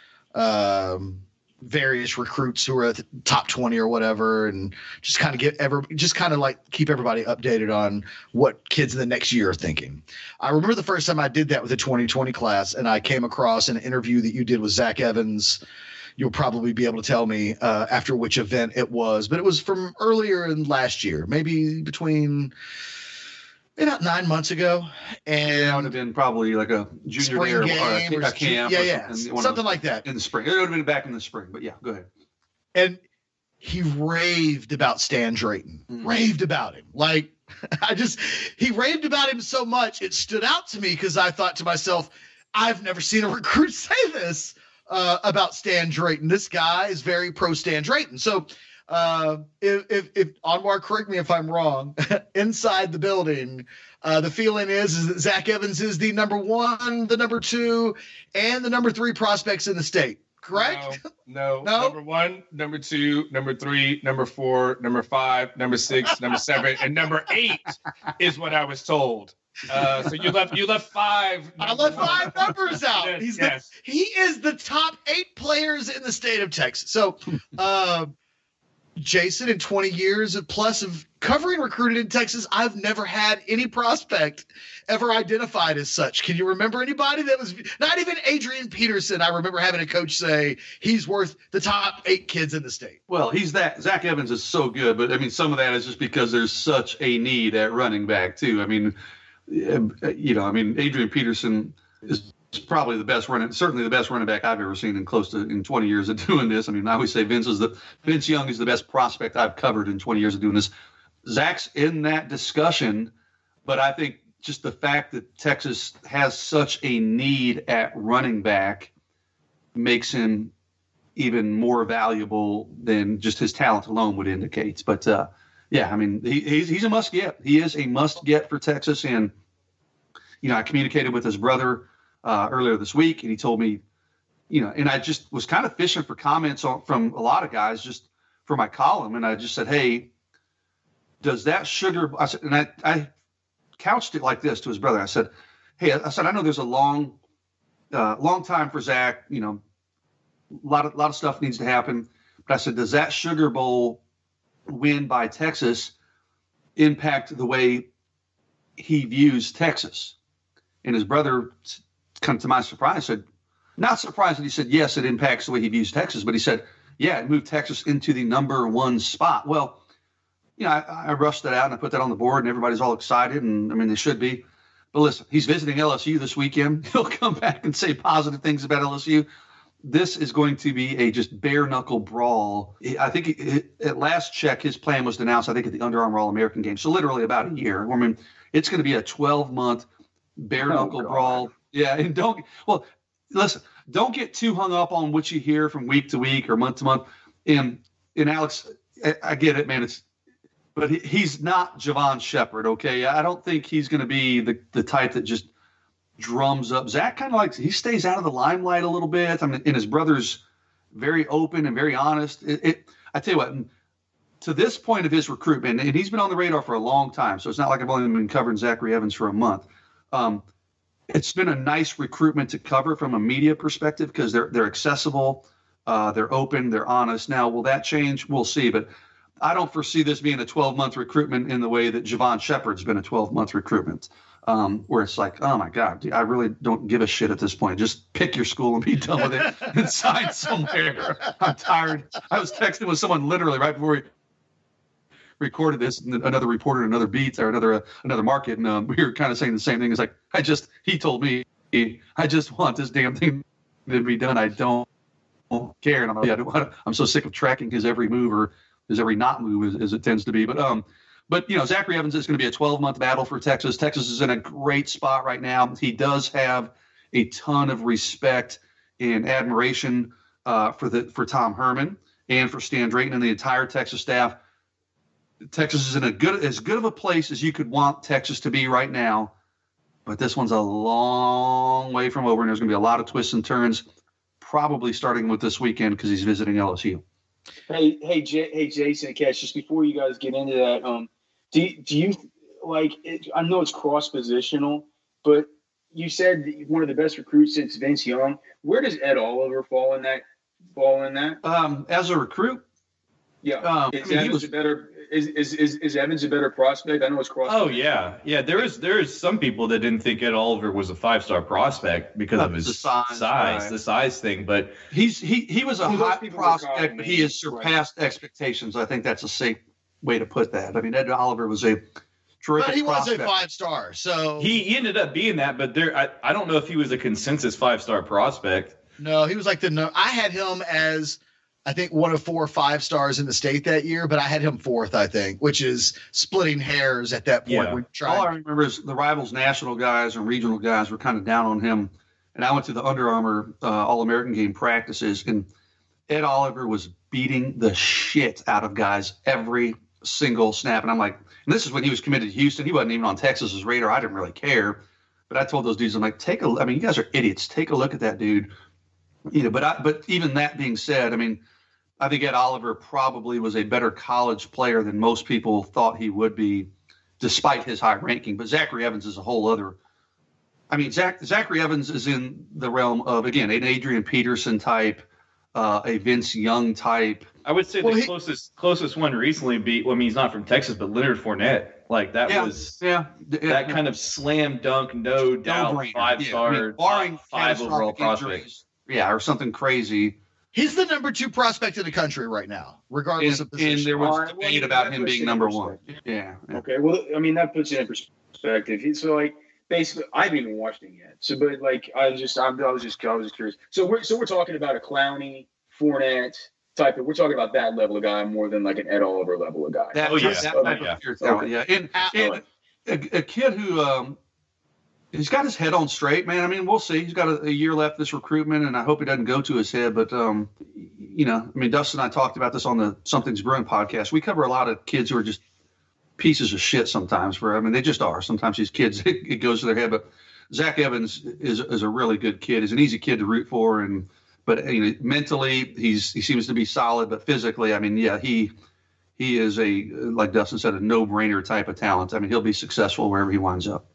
S5: um, various recruits who are at the top twenty or whatever, and just kind of get ever just kind of like keep everybody updated on what kids in the next year are thinking. I remember the first time I did that with the twenty twenty class, and I came across an interview that you did with Zach Evans. You'll probably be able to tell me uh, after which event it was, but it was from earlier in last year, maybe between about nine months ago. And
S2: yeah, it would have been probably like a junior
S5: spring
S2: day or,
S5: game
S2: or a,
S5: or
S2: a camp.
S5: yeah,
S2: or
S5: yeah,
S2: something,
S5: something like that.
S2: In the spring. It would have been back in the spring, but yeah, go ahead.
S5: And he raved about Stan Drayton, mm-hmm. raved about him. Like, I just, he raved about him so much, it stood out to me because I thought to myself, I've never seen a recruit say this uh, about Stan Drayton. This guy is very pro Stan Drayton. So, uh, if, if, if Anwar, correct me if I'm wrong, inside the building, uh, the feeling is, is that Zach Evans is the number one, the number two, and the number three prospects in the state. Correct?
S7: No, no,
S5: no.
S7: Number one, number two, number three, number four, number five, number six, number seven, and number eight is what I was told. Uh, so you left you left five.
S5: I left five numbers out.
S7: Yes,
S5: He's
S7: yes.
S5: the, he is the top eight players in the state of Texas. So, uh, Jason, in twenty years of plus of covering recruiting in Texas, I've never had any prospect ever identified as such. Can you remember anybody that was not even Adrian Peterson? I remember having a coach say he's worth the top eight kids in the state.
S2: Well, he's that Zach Evans is so good, but I mean, some of that is just because there's such a need at running back too. I mean, you know, I mean, Adrian Peterson is probably the best running, certainly the best running back I've ever seen in close to in twenty years of doing this. I mean, I always say Vince is the Vince Young is the best prospect I've covered in twenty years of doing this. Zach's in that discussion, but I think just the fact that Texas has such a need at running back makes him even more valuable than just his talent alone would indicate. But uh, yeah, I mean, he, he's, he's a must get. He is a must get for Texas. And, you know, I communicated with his brother uh, earlier this week, and he told me, you know, and I just was kind of fishing for comments on, from a lot of guys just for my column. And I just said, hey, does that sugar, I said, and I, I couched it like this to his brother. I said, hey, I said, I know there's a long, uh, long time for Zach, you know, a lot of, lot of stuff needs to happen. But I said, does that Sugar Bowl win by Texas impact the way he views Texas? And his brother, come to my surprise, said, not surprised that he said, yes, it impacts the way he views Texas. But he said, yeah, it moved Texas into the number one spot. Well, you know, I, I rushed that out and I put that on the board and everybody's all excited. And I mean, they should be. But listen, he's visiting L S U this weekend. He'll come back and say positive things about L S U. This is going to be a just bare knuckle brawl. I think it, it, at last check, his plan was announced, I think, at the Under Armour All-American game. So literally about a year. I mean, it's going to be a twelve month bare knuckle oh, brawl. Yeah. And don't, well, listen, don't get too hung up on what you hear from week to week or month to month. And, and Alex, I, I get it, man. It's, but he, he's not Javon Shepard. Okay. I don't think he's going to be the, the type that just drums up. Zach kind of likes, he stays out of the limelight a little bit. I mean, and his brother's very open and very honest. It, it I tell you what, to this point of his recruitment, and he's been on the radar for a long time, so it's not like I've only been covering Zachary Evans for a month. Um, it's been a nice recruitment to cover from a media perspective because they're they're accessible, uh, they're open, they're honest. Now, will that change? We'll see, but I don't foresee this being a twelve month recruitment in the way that Javon Shepard's been a twelve month recruitment. Um, where it's like, oh my God, dude, I really don't give a shit at this point. Just pick your school and be done with it and sign somewhere. I'm tired. I was texting with someone literally right before we recorded this, and another reporter, another beat or another, uh, another market. And um, we were kind of saying the same thing. It's like, I just, he told me, I just want this damn thing to be done. I don't care. And I'm like, I don't want to, I'm so sick of tracking his every move or his every not move as, as it tends to be. But, um, But, you know, Zachary Evans is going to be a twelve month battle for Texas. Texas is in a great spot right now. He does have a ton of respect and admiration uh, for the for Tom Herman and for Stan Drayton and the entire Texas staff. Texas is in a good as good of a place as you could want Texas to be right now. But this one's a long way from over, and there's going to be a lot of twists and turns, probably starting with this weekend because he's visiting L S U.
S4: Hey, hey, J- hey, Jason, Cash, just before you guys get into that, um, Do you, do you like it, I know it's cross positional, but you said that one of the best recruits since Vince Young. Where does Ed Oliver fall in that? Fall in that?
S2: Um, as a recruit,
S4: yeah.
S2: Um,
S4: is
S2: I mean,
S4: Evans
S2: he was
S4: a better? Is, is is is Evans a better prospect? I know it's cross.
S6: Oh yeah, yeah. There is there is some people that didn't think Ed Oliver was a five star prospect because of his
S2: the size,
S6: size
S2: right.
S6: the size thing. But
S2: he's he he was a
S4: Well, those
S2: hot
S4: people were
S2: prospect,
S4: calling
S2: but
S4: me,
S2: he has surpassed
S4: right.
S2: expectations. I think that's a safe way to put that. I mean, Ed Oliver was a terrific
S5: But he was
S2: prospect.
S5: a five star, so
S6: he, he ended up being that. But there, I, I don't know if he was a consensus five star prospect.
S5: no, he was like the no. I had him as I think one of four or five stars in the state that year, but I had him fourth, I think, which is splitting hairs at that point.
S6: Yeah.
S5: When you're
S2: All I
S5: trying,
S2: remember is the Rivals national guys and regional guys were kind of down on him. And I went to the Under Armour uh, All-American game practices, and Ed Oliver was beating the shit out of guys every single snap. And I'm like, and this is when he was committed to Houston. He wasn't even on Texas's radar. I didn't really care. But I told those dudes, I'm like, take a, I mean, you guys are idiots. Take a look at that dude. You know, but I, but even that being said, I mean, I think Ed Oliver probably was a better college player than most people thought he would be, despite his high ranking. But Zachary Evans is a whole other. I mean, Zach, Zachary Evans is in the realm of, again, an Adrian Peterson type, uh, a Vince Young type.
S6: I would say
S5: Well,
S6: the
S5: he-
S6: closest closest one recently be. Well, I mean, he's not from Texas, but Leonard Fournette. Like that
S2: Yeah,
S6: was
S2: yeah,
S6: that kind of slam dunk, no doubt,
S2: no-brainer.
S6: five
S2: Yeah,
S6: star,
S2: I mean, barring
S6: top five overall
S2: catastrophic
S6: prospect.
S2: injuries, yeah, or something crazy.
S5: he's the number two prospect in the country right now, regardless
S2: And,
S5: of position.
S2: and there was
S4: All right, well,
S2: debate
S4: that
S2: about him
S4: puts
S2: being
S4: it in
S2: number one.
S4: perspective.
S2: Yeah, yeah.
S4: Okay, well, I mean that puts it in perspective. He- So like basically, I haven't even watched it yet. So, but like, I was just, I'm, I was just, I was just curious. So we're, so we're talking about a Clowney, Fournette type of. We're talking about that level of guy more than like an Ed Oliver level of guy.
S2: That,
S6: Oh, yeah.
S2: that
S6: Oh,
S2: type
S6: yeah.
S2: of pure talent,
S4: Okay.
S2: yeah. And, and a, a kid who um, he's got his head on straight, man. I mean, we'll see. He's got a, a year left this recruitment, and I hope he doesn't go to his head. But um, you know, I mean, Dustin and I talked about this on the Something's Brewing podcast. We cover a lot of kids who are just pieces of shit sometimes. For I mean, they just are. Sometimes these kids, it, it goes to their head. But Zach Evans is is a really good kid. He's an easy kid to root for, and but you know, mentally he's he seems to be solid. But physically, I mean, yeah, he he is a, like Dustin said, a no-brainer type of talent. I mean, he'll be successful wherever he winds up.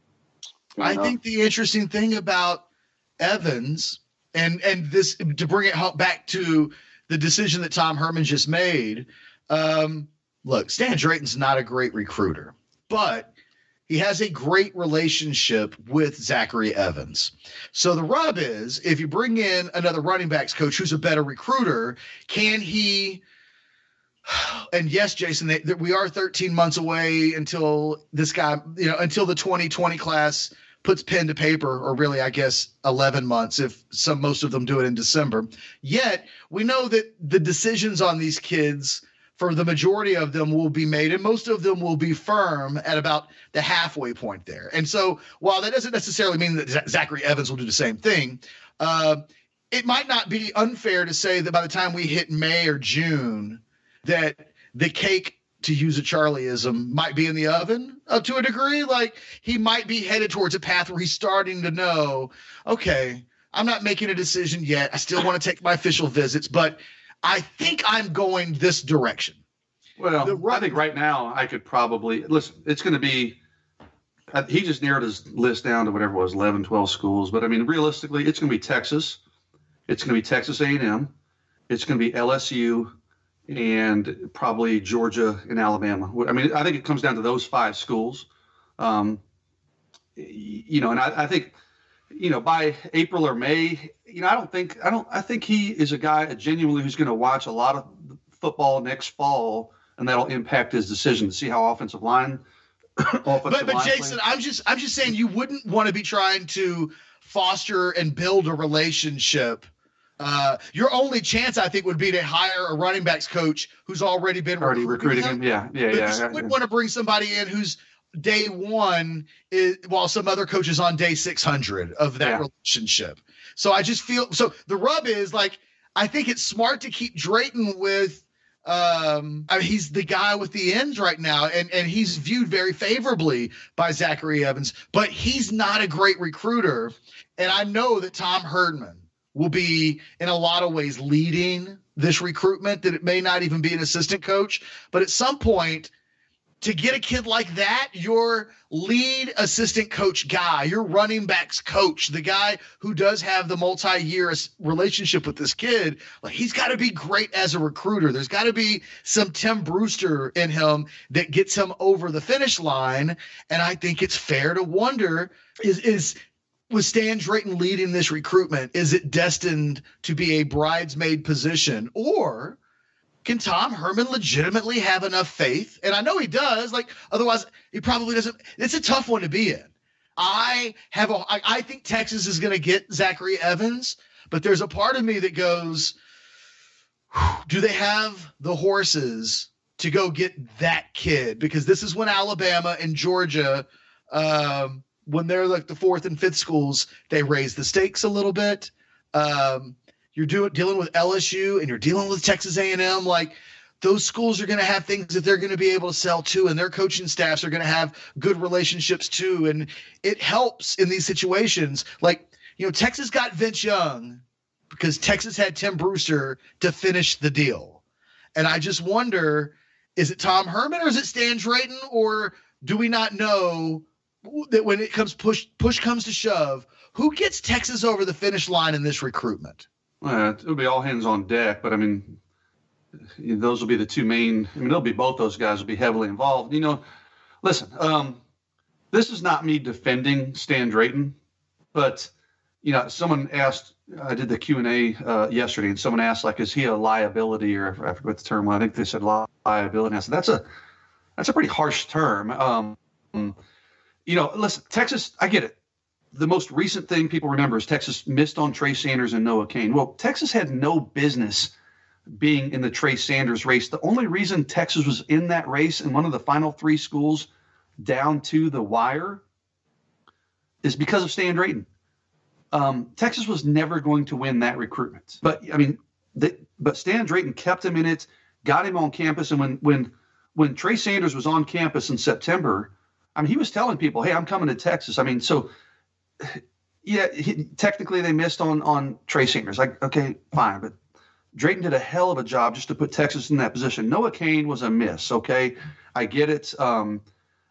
S5: I think the interesting thing about Evans, and and this to bring it ho- back to the decision that Tom Herman just made. Um, look, Stan Drayton's not a great recruiter, but he has a great relationship with Zachary Evans. So the rub is, if you bring in another running backs coach who's a better recruiter, can he? And yes, Jason, they, they, we are thirteen months away until this guy, you know, until the twenty twenty class puts pen to paper, or really, I guess, eleven months if some, most of them do it in December. Yet we know that the decisions on these kids, for the majority of them, will be made, and most of them will be firm at about the halfway point there. And so while that doesn't necessarily mean that Z- Zachary Evans will do the same thing, uh, it might not be unfair to say that by the time we hit May or June, that the cake, to use a Charlieism, might be in the oven uh, to a degree. Like, he might be headed towards a path where he's starting to know, okay, I'm not making a decision yet. I still want to take my official visits, but I think I'm going this direction.
S2: Well,
S5: The run-
S2: I think right now I could probably listen. It's going to be. Uh, he just narrowed his list down to whatever it was, eleven, twelve schools. But I mean, realistically, it's going to be Texas. It's going to be Texas A and M. It's going to be L S U, and probably Georgia and Alabama. I mean, I think it comes down to those five schools. Um, you know, and I, I think, you know, by April or May, you know, I don't think, I don't, I think he is a guy genuinely who's going to watch a lot of football next fall, and that'll impact his decision to see how offensive line. offensive
S5: But, but
S2: line
S5: Jason,
S2: plays.
S5: I'm just, I'm just saying you wouldn't want to be trying to foster and build a relationship. Uh, your only chance, I think, would be to hire a running backs coach who's already been
S2: already recruiting him. Yeah, yeah,
S5: But
S2: yeah.
S5: you
S2: yeah.
S5: wouldn't want to bring somebody in who's day one is, while some other coach is on day six hundred of that
S2: Yeah.
S5: relationship. So I just feel, so the rub is, like, I think it's smart to keep Drayton with, um, I mean, he's the guy with the ends right now, and, and he's viewed very favorably by Zachary Evans, but he's not a great recruiter. And I know that Tom Herdman will be in a lot of ways leading this recruitment, that it may not even be an assistant coach, but at some point, to get a kid like that, your lead assistant coach guy, your running backs coach, the guy who does have the multi-year relationship with this kid, like, he's got to be great as a recruiter. There's got to be some Tim Brewster in him that gets him over the finish line. And I think it's fair to wonder, is, is, with Stan Drayton leading this recruitment, is it destined to be a bridesmaid position, or can Tom Herman legitimately have enough faith? And I know he does. Like, otherwise, he probably doesn't. It's a tough one to be in. I have a. I, I think Texas is going to get Zachary Evans, but there's a part of me that goes, do they have the horses to go get that kid? Because this is when Alabama and Georgia, um, when they're like the fourth and fifth schools, they raise the stakes a little bit. Um, You're doing dealing with L S U, and you're dealing with Texas A and M. Like, those schools are going to have things that they're going to be able to sell too, and their coaching staffs are going to have good relationships too. And it helps in these situations. Like, you know, Texas got Vince Young because Texas had Tim Brewster to finish the deal. And I just wonder, is it Tom Herman or is it Stan Drayton, or do we not know that when it comes push push comes to shove, who gets Texas over the finish line in this recruitment?
S2: Well, it'll be all hands on deck, but I mean, those will be the two main. I mean, they'll be both those guys will be heavily involved. You know, listen, um, this is not me defending Stan Drayton, but you know, someone asked. I did the Q and A uh, yesterday, and someone asked, like, is he a liability, or I forget what the term was. I think they said liability. And I said that's a that's a pretty harsh term. Um, you know, listen, Texas, I get it. The most recent thing people remember is Texas missed on Trey Sanders and Noah Cain. Well, Texas had no business being in the Trey Sanders race. The only reason Texas was in that race and one of the final three schools down to the wire is because of Stan Drayton. Um, Texas was never going to win that recruitment. But, I mean, they, but Stan Drayton kept him in it, got him on campus. And when, when, when Trey Sanders was on campus in September, I mean, he was telling people, hey, I'm coming to Texas. I mean, so – yeah, he, technically they missed on on Trey Sanders. Like, okay, fine, but Drayton did a hell of a job just to put Texas in that position. Noah Cain was a miss. Okay, I get it. Um,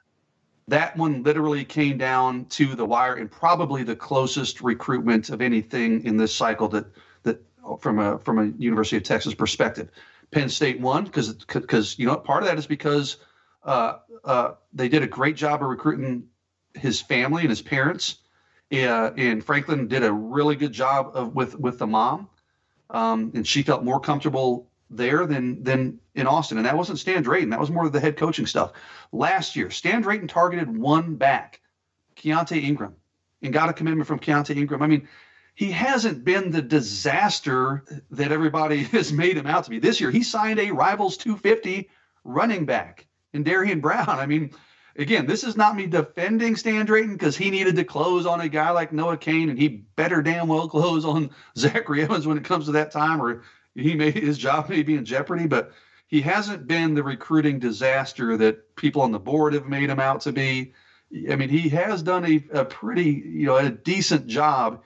S2: that one literally came down to the wire, and probably the closest recruitment of anything in this cycle that that from a from a University of Texas perspective. Penn State won because because you know part of that is because uh, uh, they did a great job of recruiting his family and his parents. Uh, and Franklin did a really good job of with with the mom, um, and she felt more comfortable there than than in Austin. And that wasn't Stan Drayton; that was more of the head coaching stuff. Last year, Stan Drayton targeted one back, Keontae Ingram, and got a commitment from Keontae Ingram. I mean, he hasn't been the disaster that everybody has made him out to be. This year, he signed a Rivals two fifty running back in Darian Brown. I mean. Again, this is not me defending Stan Drayton because he needed to close on a guy like Noah Cain, and he better damn well close on Zachary Evans when it comes to that time, or he may his job may be in jeopardy. But he hasn't been the recruiting disaster that people on the board have made him out to be. I mean, he has done a, a pretty, you know, a decent job.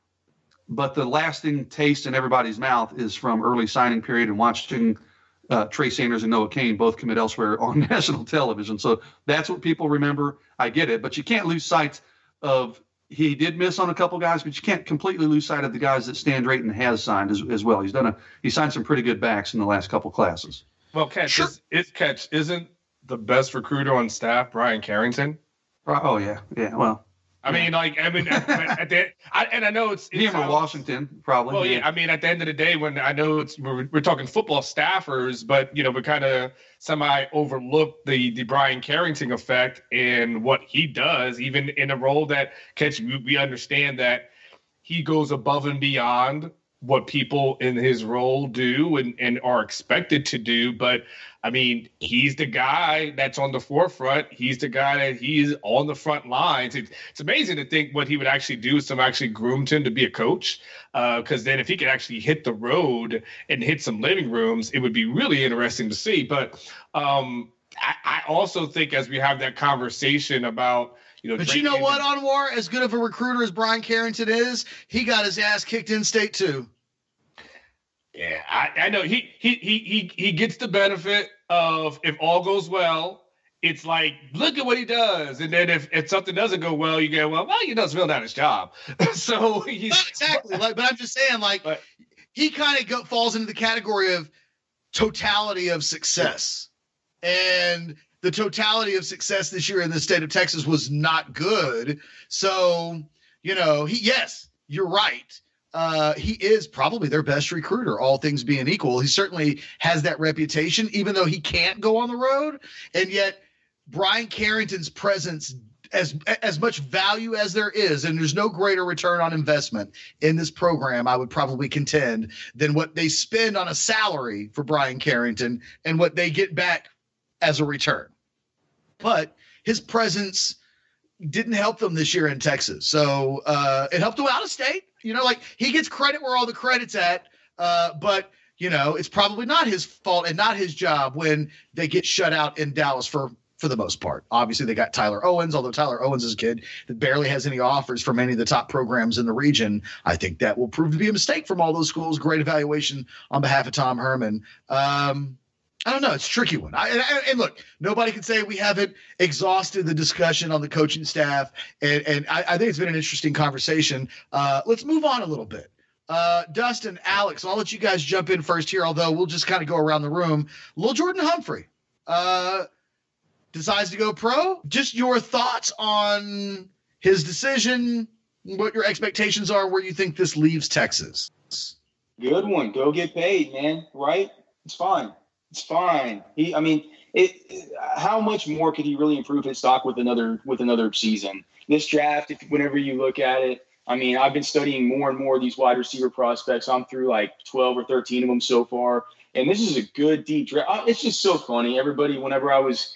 S2: But the lasting taste in everybody's mouth is from early signing period and watching Uh, Trey Sanders and Noah Cain both commit elsewhere on national television. So that's what people remember. I get it, but you can't lose sight of he did miss on a couple guys, but you can't completely lose sight of the guys that Stan Drayton has signed as, as well. He's done a he signed some pretty good backs in the last couple classes.
S7: Well, Catch,
S5: Sure.
S7: is, is Catch isn't the best recruiter on staff Brian Carrington?
S2: Oh yeah, yeah. Well,
S7: I mean, like, I mean, at, at the, I, and I know it's, it's
S2: him or Washington probably.
S7: Well, yeah. I mean, at the end of the day, when I know it's we're, we're talking football staffers, but you know, we kind of semi overlook the the Brian Carrington effect and what he does, even in a role that Catch. We understand that he goes above and beyond what people in his role do and, and are expected to do. But I mean, he's the guy that's on the forefront. He's the guy that he's on the front lines. It's, it's amazing to think what he would actually do is some actually groomed him to be a coach. Because uh, then if he could actually hit the road and hit some living rooms, it would be really interesting to see. But um, I, I also think as we have that conversation about, you know,
S5: but you know what, Anwar, as good of a recruiter as Brian Carrington is, he got his ass kicked in state too.
S7: Yeah, I, I know he he he he he gets the benefit of if all goes well, it's like look at what he does, and then if, if something doesn't go well, you go well, well, he does fill out his job. So he's
S5: not exactly like, but I'm just saying like but, he kind of go, falls into the category of totality of success, and the totality of success this year in the state of Texas was not good. So you know he yes, you're right. Uh, he is probably their best recruiter, all things being equal. He certainly has that reputation, even though he can't go on the road. And yet Brian Carrington's presence, as as much value as there is, and there's no greater return on investment in this program, I would probably contend, than what they spend on a salary for Brian Carrington and what they get back as a return. But his presence didn't help them this year in Texas. So uh, it helped them out of state. You know, like he gets credit where all the credit's at, uh, but, you know, it's probably not his fault and not his job when they get shut out in Dallas for for the most part. Obviously, they got Tyler Owens, although Tyler Owens is a kid that barely has any offers from any of the top programs in the region. I think that will prove to be a mistake from all those schools. Great evaluation on behalf of Tom Herman. Um, I don't know. It's a tricky one. I, and, and look, nobody can say we haven't exhausted the discussion on the coaching staff. And, and I, I think it's been an interesting conversation. Uh, let's move on a little bit. Uh, Dustin, Alex, I'll let you guys jump in first here, although we'll just kind of go around the room. Lil Jordan Humphrey uh, decides to go pro. Just your thoughts on his decision, what your expectations are, where you think this leaves Texas.
S4: Good one. Go get paid, man. Right? It's fine. It's fine. He, I mean, it, it, how much more could he really improve his stock with another with another season? This draft, if, whenever you look at it, I mean, I've been studying more and more of these wide receiver prospects. I'm through like twelve or thirteen of them so far, and this is a good deep draft. It's just so funny. Everybody, whenever I was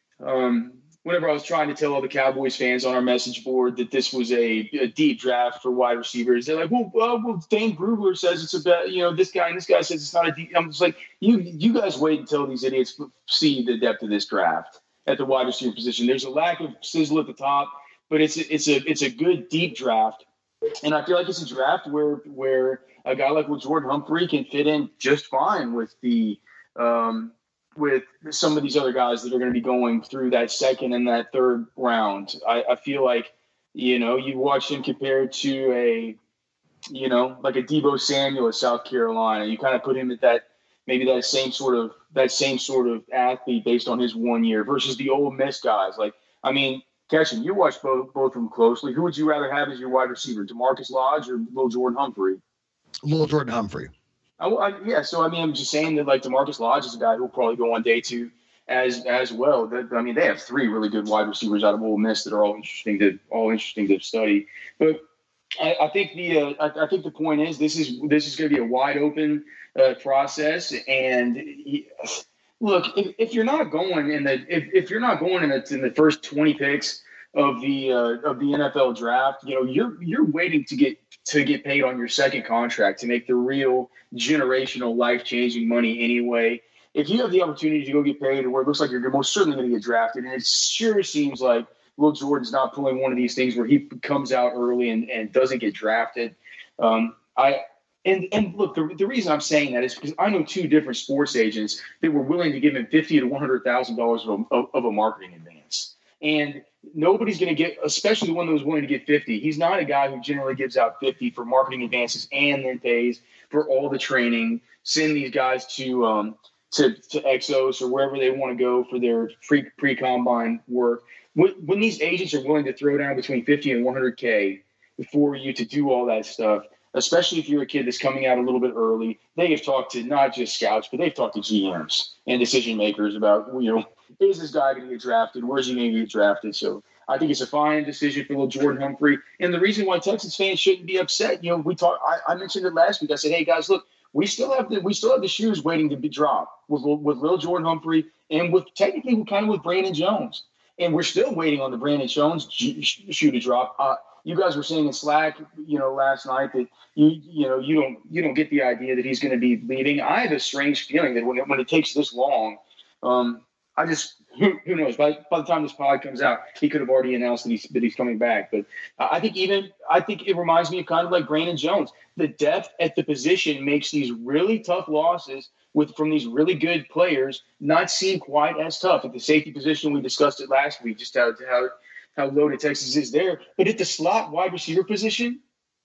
S4: um, – Whenever I was trying to tell all the Cowboys fans on our message board that this was a, a deep draft for wide receivers, they're like, well, well, well, Dane Grubler says it's a bet, you know, this guy and this guy says it's not a deep. I'm just like, you you guys wait until these idiots see the depth of this draft at the wide receiver position. There's a lack of sizzle at the top, but it's a, it's a it's a good deep draft, and I feel like it's a draft where where a guy like Jordan Humphrey can fit in just fine with the. Um, with some of these other guys that are going to be going through that second and that third round. I, I feel like, you know, you watch him compared to a, you know, like a Deebo Samuel at South Carolina. You kind of put him at that, maybe that same sort of, that same sort of athlete based on his one year versus the Ole Miss guys. Like, I mean, Cashin, you watch both, both of them closely. Who would you rather have as your wide receiver, DeMarcus Lodge or Lil Jordan Humphrey?
S5: Lil Jordan Humphrey.
S4: I, I, yeah, so I mean, I'm just saying that like DeMarcus Lodge is a guy who'll probably go on day two as as well. That, I mean, they have three really good wide receivers out of Ole Miss that are all interesting to all interesting to study. But I, I think the uh, I, I think the point is this is this is going to be a wide open uh, process. And he, look, if, if you're not going in the if, if you're not going in the in the first twenty picks of the uh, of the N F L draft, you know, you're you're waiting to get to get paid on your second contract to make the real generational life-changing money anyway. If you have the opportunity to go get paid where it looks like you're most certainly going to get drafted, and it sure seems like Will Jordan's not pulling one of these things where he comes out early and, and doesn't get drafted. Um, I and and look, the, the reason I'm saying that is because I know two different sports agents that were willing to give him fifty to one hundred thousand dollars of, of, of a marketing advance. And nobody's going to get, especially the one that was willing to get fifty. He's not a guy who generally gives out fifty for marketing advances and then pays for all the training, send these guys to um, to, to Exos or wherever they want to go for their pre pre combine work. When, when these agents are willing to throw down between fifty and one hundred K for you to do all that stuff, especially if you're a kid that's coming out a little bit early, they have talked to not just scouts, but they've talked to G Ms and decision makers about, you know, is this guy going to get drafted? Where's he going to get drafted? So I think it's a fine decision for little Jordan Humphrey. And the reason why Texas fans shouldn't be upset, you know, we talked. I, I mentioned it last week. I said, hey guys, look, we still have the we still have the shoes waiting to be dropped with with little Jordan Humphrey and with technically kind of with Brandon Jones, and we're still waiting on the Brandon Jones shoe to drop. Uh, you guys were saying in Slack, you know, last night that you you know you don't you don't get the idea that he's going to be leaving. I have a strange feeling that when it, when it takes this long, um, I just. Who, who knows? By, by the time this pod comes out, he could have already announced that he's, that he's coming back. But uh, I think even I think it reminds me of kind of like Brandon Jones. The depth at the position makes these really tough losses with from these really good players not seem quite as tough. At the safety position, we discussed it last week, just how how how loaded Texas is there. But at the slot wide receiver position,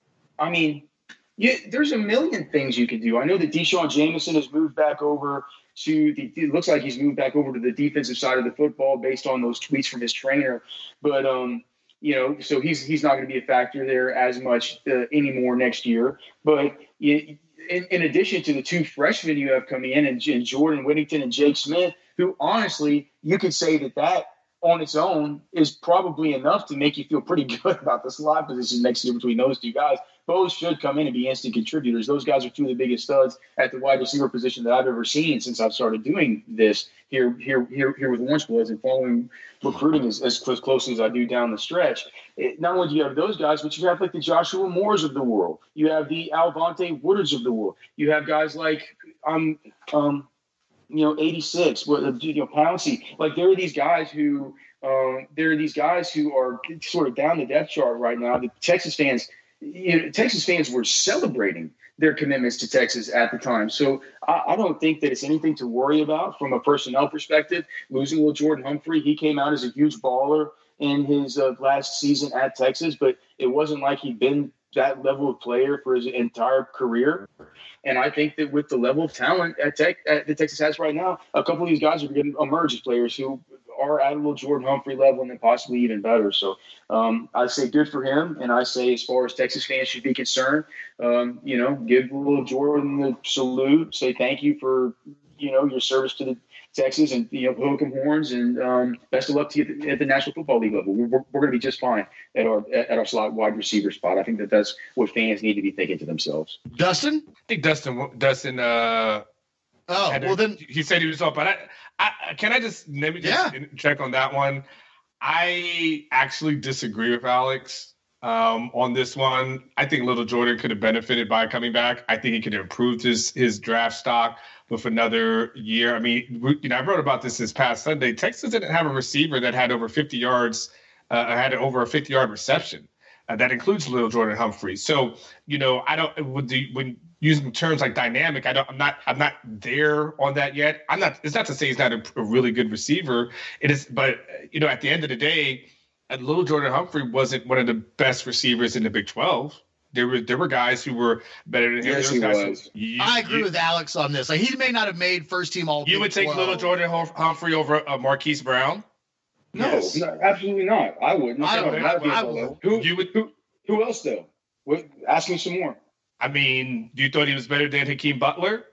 S4: I mean, yeah, there's a million things you can do. I know that Deshaun Jameson has moved back over to the, it looks like he's moved back over to the defensive side of the football based on those tweets from his trainer. But, um, you know, so he's, he's not going to be a factor there as much uh, anymore next year. But in, in addition to the two freshmen you have coming in, and, and Jordan Whittington and Jake Smith, who honestly, you could say that that on its own is probably enough to make you feel pretty good about the slot position next year between those two guys. Both should come in and be instant contributors. Those guys are two of the biggest studs at the wide receiver position that I've ever seen since I've started doing this here here here, here with Orange Bloods and following recruiting as, as close, close as I do down the stretch. It, not only do you have those guys, but you have like the Joshua Moores of the world. You have the Alvante Woodards of the world. You have guys like um um you know eighty-six, you know Pouncey. Like there are these guys who um, there are these guys who are sort of down the depth chart right now. The Texas fans. You know, Texas fans were celebrating their commitments to Texas at the time. So I, I don't think that it's anything to worry about from a personnel perspective. Losing Will Jordan Humphrey, he came out as a huge baller in his uh, last season at Texas, but it wasn't like he'd been that level of player for his entire career. And I think that with the level of talent at Tech at, that Texas has right now, a couple of these guys are going to emerge as players who are at a little Jordan Humphrey level and then possibly even better. So um, I say good for him. And I say as far as Texas fans should be concerned, um, you know, give little Jordan the salute, say thank you for you know, your service to the Texas and, you know, hook 'em horns, and um, best of luck to you at the, at the National Football League level. We're, we're going to be just fine at our at our slot wide receiver spot. I think that that's what fans need to be thinking to themselves.
S5: Dustin?
S7: I think Dustin Dustin uh
S5: Oh,
S7: had
S5: well
S7: to-
S5: then,
S7: he said he was up, but I, I can I just let me just
S5: Yeah.
S7: check on that one. I actually disagree with Alex um, on this one. I think Little Jordan could have benefited by coming back. I think he could have improved his his draft stock with another year. I mean, we- you know, I wrote about this this past Sunday. Texas didn't have a receiver that had over fifty yards, uh, had over a fifty yard reception. Uh, that includes Little Jordan Humphrey. So, you know, I don't with the when using terms like dynamic, I don't, I'm not, I'm not there on that yet. I'm not. It's not to say he's not a, a really good receiver. It is, but you know, at the end of the day, uh, Little Jordan Humphrey wasn't one of the best receivers in the Big twelve. There were there were guys who were better than him.
S4: Yes,
S7: There
S4: he
S7: guys who-
S4: was.
S7: you-
S5: I agree
S7: you-
S5: with Alex on this. Like, he may not have made first team all.
S7: You
S5: Big
S7: would take
S5: twelve.
S7: Little Jordan Hum- Humphrey over uh, Marquise Brown.
S4: No,
S5: Yes.
S4: no, absolutely not. I wouldn't.
S5: I don't-
S4: Not at
S5: I
S4: that
S5: would.
S4: level. Who,
S7: You would.
S4: who, who else though? What, ask me some more.
S7: I mean, you thought he was better than Hakeem Butler?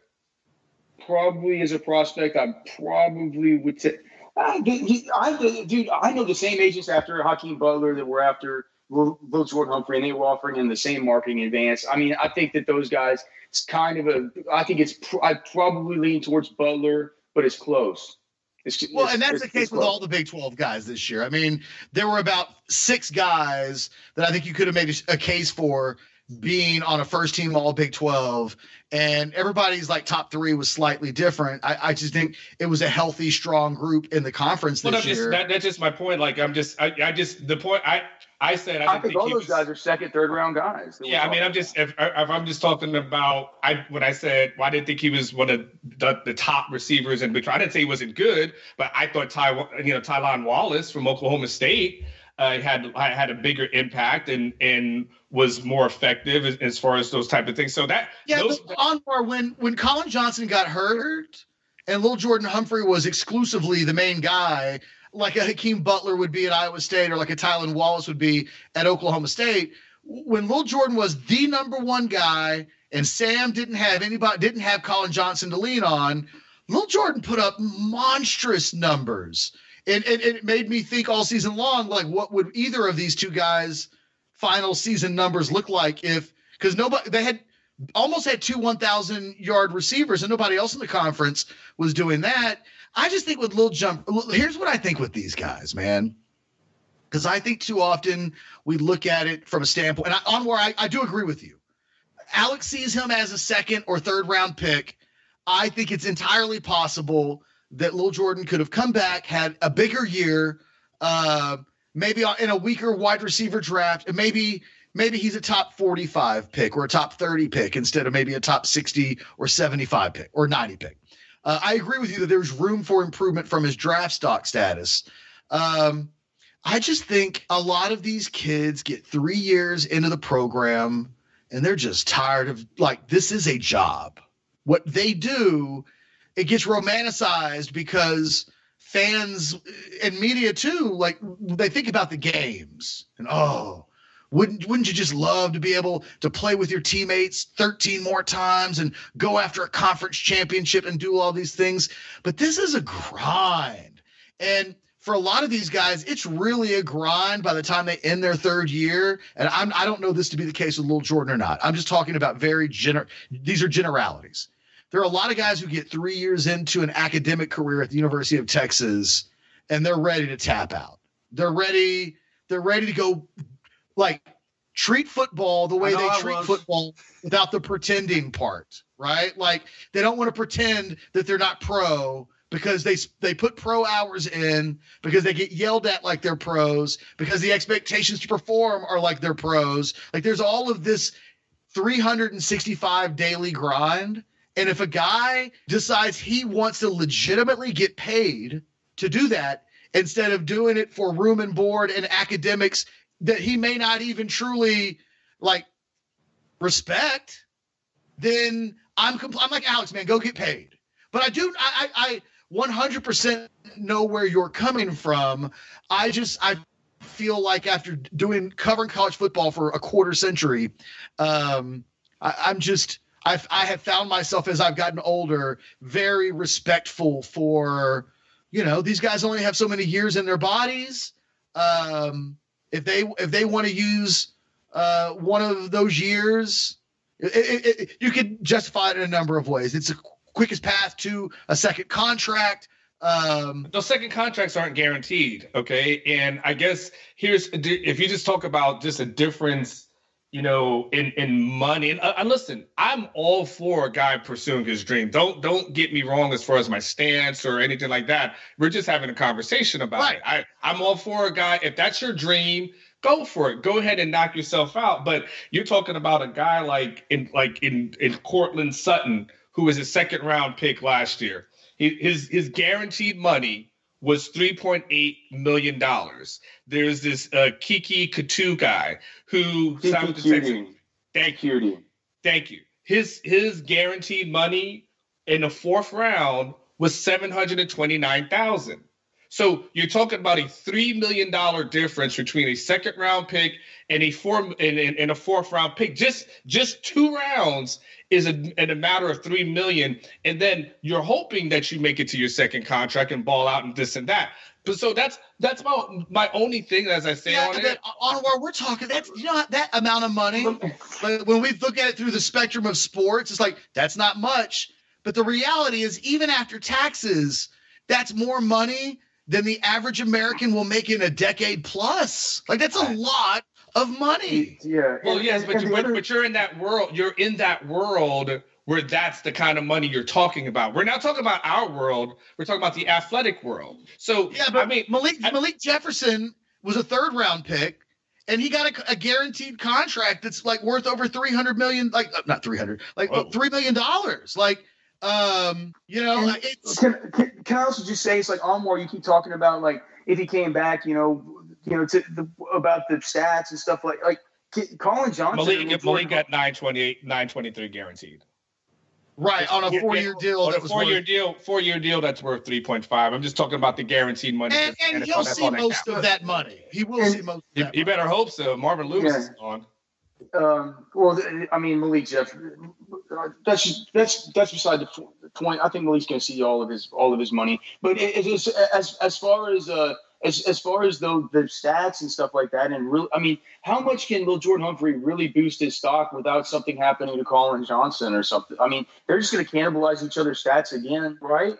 S4: Probably as a prospect, I probably would take. I, he- I, dude, I know the same agents after Hakeem Butler that were after Lil Lil Jordan Humphrey, and they were offering him the same marketing advance. I mean, I think that those guys, it's kind of a. I think it's. pr- I probably lean towards Butler, but it's close. It's,
S5: Well,
S4: it's-
S5: and that's
S4: it's-
S5: the case
S4: it's
S5: with
S4: close.
S5: all the Big twelve guys this year. I mean, there were about six guys that I think you could have made a, a case for being on a first team all Big twelve, and everybody's like top three was slightly different. I, I just think it was a healthy, strong group in the conference
S7: Well,
S5: this
S7: I'm just
S5: year.
S7: that, that's just my point. Like I'm just I, I just the point I I said I
S4: I
S7: didn't
S4: think
S7: think
S4: all
S7: he
S4: those
S7: was,
S4: guys are second, third round guys. that we're
S7: Yeah, I mean,
S4: talking
S7: I'm just if, if I'm just talking about I when I said well, I didn't think he was one of the, the top receivers in Big twelve. I didn't say he wasn't good, but I thought Ty you know Tylan Wallace from Oklahoma State uh, had had a bigger impact and and was more effective as, as far as those type of things. So that
S5: Yeah,
S7: those,
S5: but Anwar, when when Colin Johnson got hurt and Lil Jordan Humphrey was exclusively the main guy, like a Hakeem Butler would be at Iowa State or like a Tylan Wallace would be at Oklahoma State, when Lil Jordan was the number one guy and Sam didn't have anybody, didn't have Colin Johnson to lean on, Lil Jordan put up monstrous numbers. And, and, and it made me think all season long, like, what would either of these two guys' final season numbers look like if, because nobody, they had almost had two one thousand yard receivers and nobody else in the conference was doing that. I just think with Lil Jump, here's what I think with these guys, man. Because I think too often we look at it from a standpoint, and I, Anwar, I, I do agree with you. Alex sees him as a second or third round pick. I think it's entirely possible that Lil Jordan could have come back, had a bigger year, uh, maybe in a weaker wide receiver draft, and maybe maybe he's a top forty-five pick or a top thirty pick instead of maybe a top sixty or seventy-five pick or ninety pick. Uh, I agree with you that there's room for improvement from his draft stock status. Um, I just think a lot of these kids get three years into the program and they're just tired of, like, this is a job. What they do, it gets romanticized because fans and media too, like, they think about the games and, oh, wouldn't wouldn't you just love to be able to play with your teammates thirteen more times and go after a conference championship and do all these things? But this is a grind. And for a lot of these guys, it's really a grind by the time they end their third year. And I'm, I don't know this to be the case with Lil Jordan or not. I'm just talking about very gener. These are generalities. There are a lot of guys who get three years into an academic career at the University of Texas, and they're ready to tap out. They're ready. They're ready to go, like, treat football the way
S2: I know
S5: they
S2: I
S5: treat
S2: was.
S5: football without the pretending part, right? Like, they don't want to pretend that they're not pro because they they put pro hours in, because they get yelled at like they're pros, because the expectations to perform are like they're pros. Like, there's all of this three hundred sixty-five daily grind. And if a guy decides he wants to legitimately get paid to do that, instead of doing it for room and board and academics that he may not even truly, like, respect, then I'm compl- I'm like, Alex, man, go get paid. But I do, I, I, I one hundred percent know where you're coming from. I just, I feel like after doing, covering college football for a quarter century, um, I, I'm just, I've, I have found myself as I've gotten older, very respectful for, you know, these guys only have so many years in their bodies. Um, if they, if they want to use uh, one of those years, it, it, it, you could justify it in a number of ways. It's the quickest path to a second contract. Um,
S7: Those second contracts aren't guaranteed. Okay. And I guess here's, if you just talk about just a difference, you know, in, in money. And, uh, and listen, I'm all for a guy pursuing his dream. Don't don't get me wrong as far as my stance or anything like that. We're just having a conversation about
S5: right.
S7: it. I, I'm all for a guy. If that's your dream, go for it. Go ahead and knock yourself out. But you're talking about a guy like in like in in Cortland Sutton, who was a second round pick last year. He, his his guaranteed money was three point eight million dollars. There's this uh, Kiki Katu guy who signed with the Texans. Thank you. Thank you. His his guaranteed money in the fourth round was seven hundred twenty-nine thousand dollars. So you're talking about a three million dollars difference between a second round pick and a four and, and, and a fourth round pick. Just just two rounds is a, in a matter of three million dollars. And then you're hoping that you make it to your second contract and ball out and this and that. But so that's that's my my only thing, as I say
S5: yeah,
S7: on
S5: that,
S7: it.
S5: On where we're talking, that's you know that amount of money. Like, when we look at it through the spectrum of sports, it's like that's not much. But the reality is, even after taxes, that's more money than the average American will make in a decade plus. Like that's a lot of money.
S4: Yeah.
S7: Well,
S4: and,
S7: yes,
S4: and,
S7: but,
S4: and
S7: you, but,
S4: other,
S7: but you're in that world. You're in that world where that's the kind of money you're talking about. We're not talking about our world. We're talking about the athletic world. So
S5: yeah, but
S7: I mean,
S5: Malik
S7: I,
S5: Malik Jefferson was a third round pick, and he got a, a guaranteed contract that's like worth over three hundred million. Like uh, not three hundred, like
S7: Whoa.
S5: three million dollars. Like. Um, you know,
S4: and
S5: it's
S4: can, can, can I also just say it's like Almore, you keep talking about like if he came back, you know, you know, to the about the stats and stuff like like Colin Johnson.
S7: Malik, Malik got nine twenty-eight, nine twenty-three guaranteed.
S5: Right, on a four-year deal.
S7: On
S5: that
S7: a
S5: was
S7: four-year
S5: worth,
S7: deal, four-year deal that's worth three point five. I'm just talking about the guaranteed money.
S5: and, and
S7: and
S5: he'll
S7: that's
S5: see
S7: all that
S5: most
S7: counts.
S5: of that money. He will
S4: And-
S5: see most. Of
S7: You,
S5: that
S7: you
S5: money.
S7: better hope so. Marvin Lewis
S4: Yeah.
S7: is on.
S4: Um, well, I mean, Malik Jeff. That's just, that's that's beside the point. I think Malik's going to see all of his all of his money. But it, it's as as far as uh as as far as the the stats and stuff like that, and really, I mean, how much can Lil Jordan Humphrey really boost his stock without something happening to Colin Johnson or something? I mean, they're just going to cannibalize each other's stats again, right?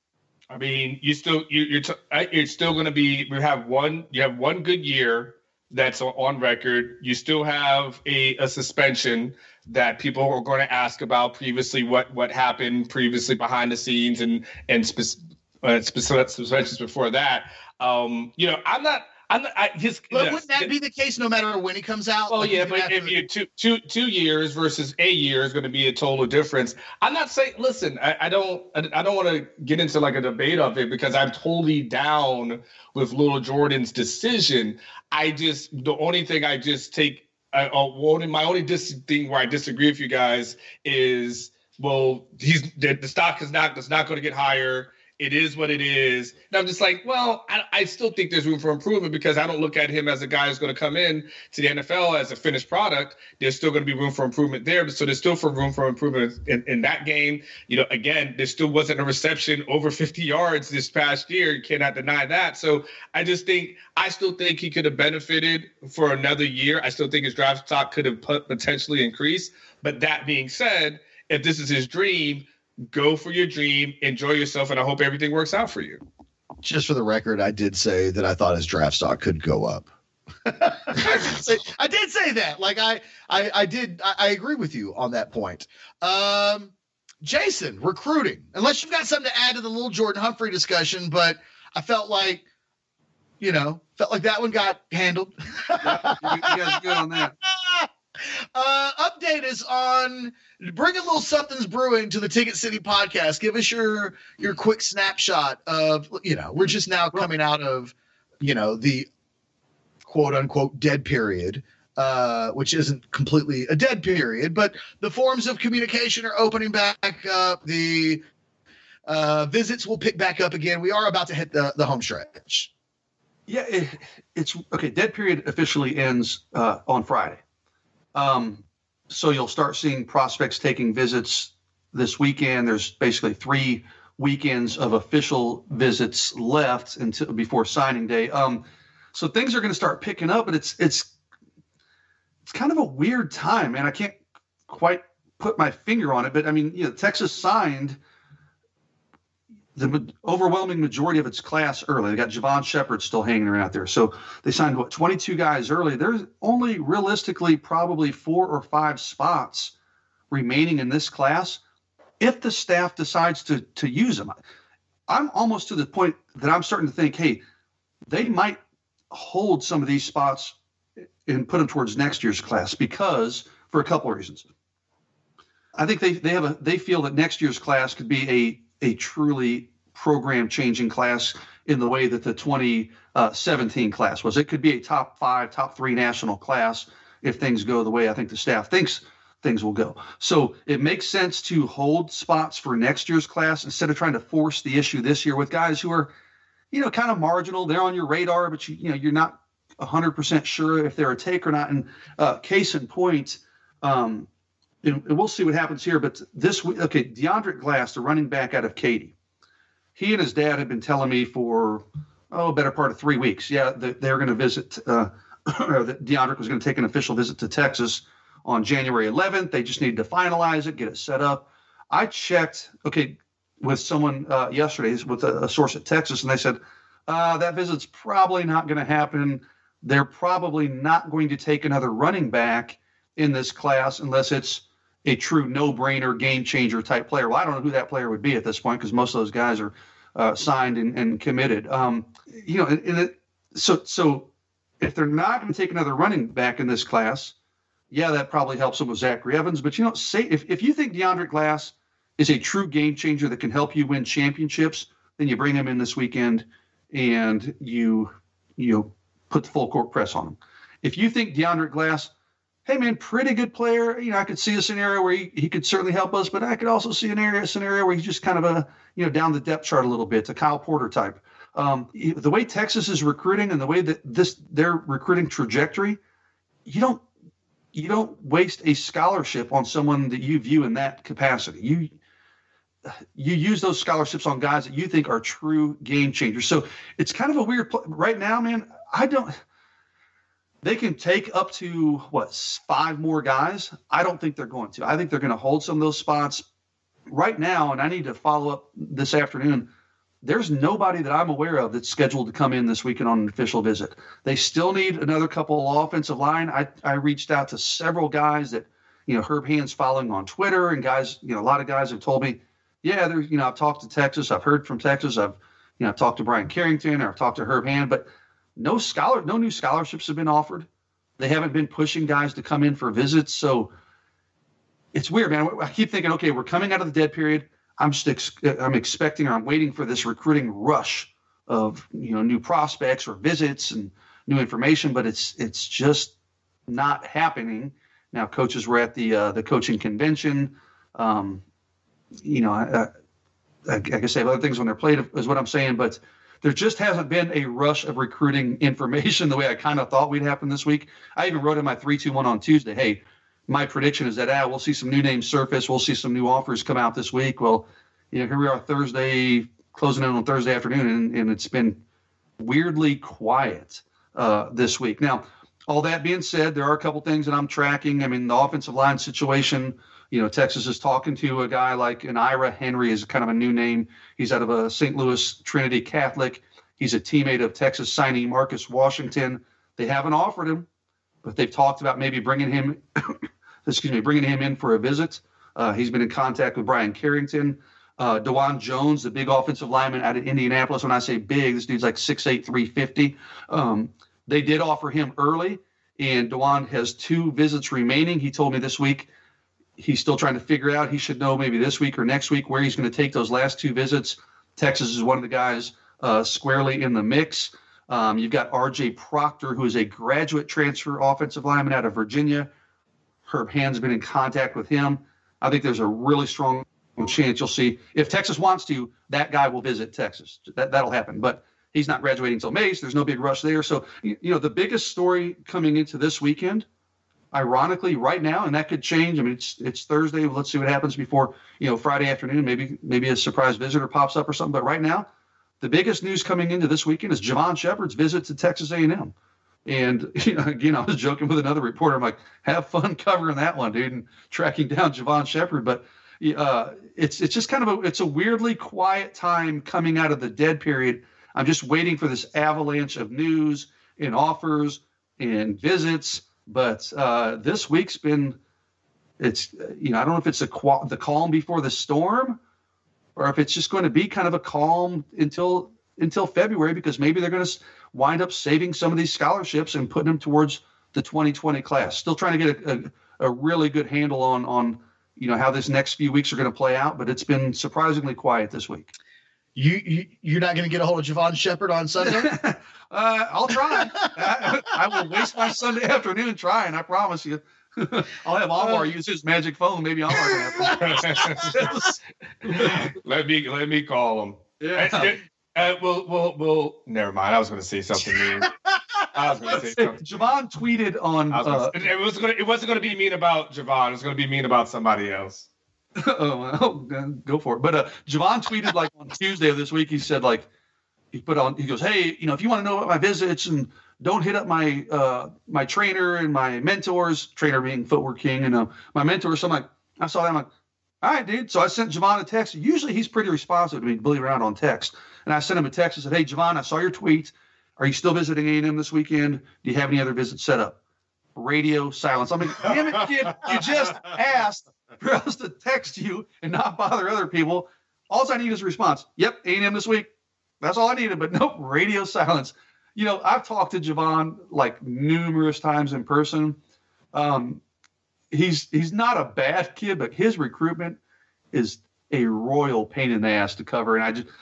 S7: I mean, you still you, you're t- you're still going to be. We have one. You have one good year that's on record. You still have a, a suspension that people are going to ask about previously. What what happened previously behind the scenes and and spe- uh, specific suspensions before that. Um, you know, I'm not. I'm not. I, his,
S5: But
S7: yes,
S5: wouldn't that be the case no matter when he comes out?
S7: Well,
S5: Like,
S7: yeah,
S5: he's gonna
S7: but
S5: have
S7: if
S5: to-
S7: you two two two years versus a year is going to be a total difference. I'm not saying. Listen, I, I don't. I, I don't want to get into like a debate of it because I'm totally down with Lil Jordan's decision. I just the only thing I just take. I, uh, only my only dis- thing where I disagree with you guys is well, he's the, the stock is not is not going to get higher. It is what it is. And I'm just like, well, I, I still think there's room for improvement because I don't look at him as a guy who's going to come in to the N F L as a finished product. There's still going to be room for improvement there. So there's still for room for improvement in, in that game. You know, again, there still wasn't a reception over fifty yards this past year. You cannot deny that. So I just think, I still think he could have benefited for another year. I still think his draft stock could have put, potentially increased. But that being said, if this is his dream, go for your dream, enjoy yourself, and I hope everything works out for you.
S5: just for the record, I did say that I thought his draft stock could go up. I, did say, I did say that. Like I, I, I did. I, I agree with you on that point. Um, Jason, recruiting. Unless you've got something to add to the Lil Jordan Humphrey discussion, but I felt like, you know, felt like that one got handled.
S2: Yeah, you, you guys are good on that.
S5: Uh, update us on bring a little something's brewing to the Ticket City podcast. Give us your your quick snapshot of, you know, we're just now coming out of, you know, the quote unquote dead period, uh, which isn't completely a dead period, but the forms of communication are opening back up. The uh, visits will pick back up again. We are about to hit the, the home stretch.
S2: Yeah, it, it's okay. Dead period officially ends uh, on Friday. Um, so you'll start seeing prospects taking visits this weekend. There's basically three weekends of official visits left until before signing day. Um, so things are going to start picking up, but it's it's it's kind of a weird time, man. I can't quite put my finger on it, but I mean, you know, Texas signed the overwhelming majority of its class early. They got Javon Shepard still hanging around out there. So they signed, what, twenty-two guys early. There's only realistically probably four or five spots remaining in this class if the staff decides to to use them. I'm almost to the point that I'm starting to think, hey, they might hold some of these spots and put them towards next year's class because for a couple of reasons. I think they they have a they feel that next year's class could be a a truly program-changing class in the way that the twenty seventeen class was. It could be a top five, top three national class if things go the way I think the staff thinks things will go. So it makes sense to hold spots for next year's class instead of trying to force the issue this year with guys who are, you know, kind of marginal. They're on your radar, but you, you know, you're not one hundred percent sure if they're a take or not. And uh, case in point, um, and we'll see what happens here. But this week, okay, DeAndre Glass, the running back out of Katy, he and his dad had been telling me for, oh, a better part of three weeks. Yeah, they're going to visit, uh, or that DeAndre was going to take an official visit to Texas on January eleventh. They just needed to finalize it, get it set up. I checked, okay, with someone uh, yesterday, with a, a source at Texas, and they said, uh, that visit's probably not going to happen. They're probably not going to take another running back in this class unless it's a true no-brainer, game-changer type player. Well, I don't know who that player would be at this point because most of those guys are uh, signed and, and committed. Um, you know, and, and it, so so if they're not going to take another running back in this class, yeah, that probably helps them with Zachary Evans. But, you know, say if, if you think DeAndre Glass is a true game-changer that can help you win championships, then you bring him in this weekend and you, you know, put the full court press on him. If you think DeAndre Glass, hey, man, pretty good player. You know, I could see a scenario where he, he could certainly help us, but I could also see an area scenario where he's just kind of a, you know, down the depth chart a little bit, a Kyle Porter type. Um, the way Texas is recruiting and the way that this their recruiting trajectory, you don't you don't waste a scholarship on someone that you view in that capacity. You you use those scholarships on guys that you think are true game changers. So it's kind of a weird pl- right now, man. I don't. They can take up to, what, five more guys? I don't think they're going to. I think they're going to hold some of those spots right now, and I need to follow up this afternoon. There's nobody that I'm aware of that's scheduled to come in this weekend on an official visit. They still need another couple of offensive line. I, I reached out to several guys that, you know, Herb Hand's following on Twitter, and guys, you know, a lot of guys have told me, yeah, there's, you know, I've talked to Texas. I've heard from Texas. I've, you know, I've talked to Brian Carrington, or I've talked to Herb Hand, but No scholar, no new scholarships have been offered. They haven't been pushing guys to come in for visits. So it's weird, man. I keep thinking, okay, we're coming out of the dead period. I'm just, ex- I'm expecting, or I'm waiting for this recruiting rush of, you know, new prospects or visits and new information, but it's, it's just not happening. Now, coaches were at the, uh, the coaching convention. Um, you know, I, I, I guess they have other things on their plate is what I'm saying, but there just hasn't been a rush of recruiting information the way I kind of thought we'd happen this week. I even wrote in my three two one on Tuesday, hey, my prediction is that ah, we'll see some new names surface. We'll see some new offers come out this week. Well, you know, here we are Thursday, closing in on Thursday afternoon, and, and it's been weirdly quiet uh, this week. Now, all that being said, there are a couple things that I'm tracking. I mean, the offensive line situation, you know, Texas is talking to a guy like an Ira Henry is kind of a new name. He's out of a Saint Louis Trinity Catholic. He's a teammate of Texas signee Marcus Washington. They haven't offered him, but they've talked about maybe bringing him, excuse me, bringing him in for a visit. Uh, he's been in contact with Brian Carrington. Uh, DeJuan Jones, the big offensive lineman out of Indianapolis. When I say big, this dude's like six eight, three fifty. Um, they did offer him early, and DeJuan has two visits remaining. He told me this week he's still trying to figure out. He should know maybe this week or next week where he's going to take those last two visits. Texas is one of the guys uh, squarely in the mix. Um, you've got R J Proctor, who is a graduate transfer offensive lineman out of Virginia. Herb Hand's been in contact with him. I think there's a really strong chance you'll see, if Texas wants to, that guy will visit Texas. That, that'll happen. But he's not graduating until May, so there's no big rush there. So, you, you know, the biggest story coming into this weekend ironically, right now, and that could change. I mean, it's it's Thursday. Let's see what happens before, you know, Friday afternoon. Maybe maybe a surprise visitor pops up or something. But right now, the biggest news coming into this weekend is Javon Shepard's visit to Texas A and M. And, you know, again, I was joking with another reporter. I'm like, have fun covering that one, dude, and tracking down Javon Shepard. But uh, it's it's just kind of a it's a weirdly quiet time coming out of the dead period. I'm just waiting for this avalanche of news and offers and visits. But uh, this week's been, it's, you know, I don't know if it's a qu- the calm before the storm, or if it's just going to be kind of a calm until until February, because maybe they're going to wind up saving some of these scholarships and putting them towards the twenty twenty class. Still trying to get a, a, a really good handle on, on, you know, how this next few weeks are going to play out, but it's been surprisingly quiet this week.
S5: You, you you're not going to get a hold of Javon Shepard on Sunday?
S2: uh, I'll try. I, I will waste my Sunday afternoon trying. I promise you. I'll have Omar use his magic phone. Maybe Omar can have
S7: let me let me call him.
S2: Yeah.
S7: Uh, uh, we'll we'll we'll. Never mind. I was going to say something mean. I was going to say something.
S2: Javon tweeted on.
S7: I was
S2: Uh,
S7: gonna, it was going. It wasn't going to be mean about Javon. It was going to be mean about somebody else.
S2: oh, well, go for it. But uh, Javon tweeted like on Tuesday of this week. He said like he put on. He goes, hey, you know, if you want to know about my visits and don't hit up my uh, my trainer and my mentors. Trainer being Footwork King, and uh, my mentors. So I'm like, I saw that. I'm like, all right, dude. So I sent Javon a text. Usually he's pretty responsive to me, believe it or not, on text. And I sent him a text and said, hey, Javon, I saw your tweet. Are you still visiting A and M this weekend? Do you have any other visits set up? Radio silence. I mean, damn it, kid. You just asked for us to text you and not bother other people. All I need is a response. Yep, A and M this week. That's all I needed. But nope, radio silence. You know, I've talked to Javon like numerous times in person. Um, he's he's not a bad kid, but his recruitment is a royal pain in the ass to cover. And I just,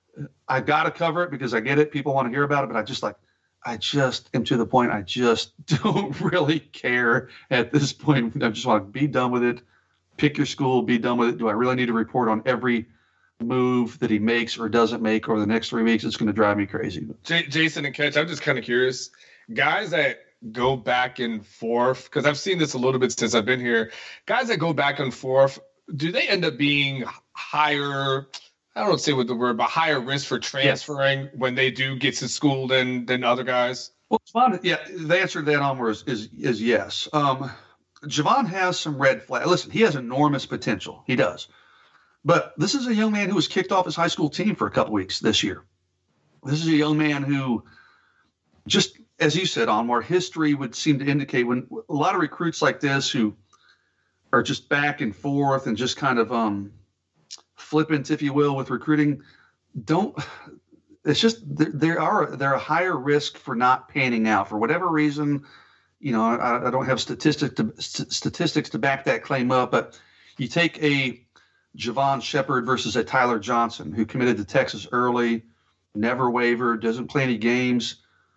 S2: I got to cover it because I get it. People want to hear about it, but I just like, I just am to the point. I just don't really care at this point. I just want to be done with it. Pick your school, be done with it. Do I really need to report on every move that he makes or doesn't make over the next three weeks? It's going to drive me crazy.
S7: J- Jason and Ketch, I'm just kind of curious. Guys that go back and forth, because I've seen this a little bit since I've been here. Guys that go back and forth, do they end up being higher? I don't say what the word, but higher risk for transferring yes. when they do get to school than than other guys?
S2: Well, Javon, yeah, the answer to that, Omar, is is, is yes. Um, Javon has some red flags. Listen, he has enormous potential. He does. But this is a young man who was kicked off his high school team for a couple weeks this year. This is a young man who, just as you said, Omar, history would seem to indicate when a lot of recruits like this who are just back and forth and just kind of um, flippant, if you will, with recruiting, don't. It's just there are they're a higher risk for not panning out for whatever reason. You know, I, I don't have statistics to st- statistics to back that claim up, but you take a Javon Shepard versus a Tyler Johnson who committed to Texas early, never wavered, doesn't play any games.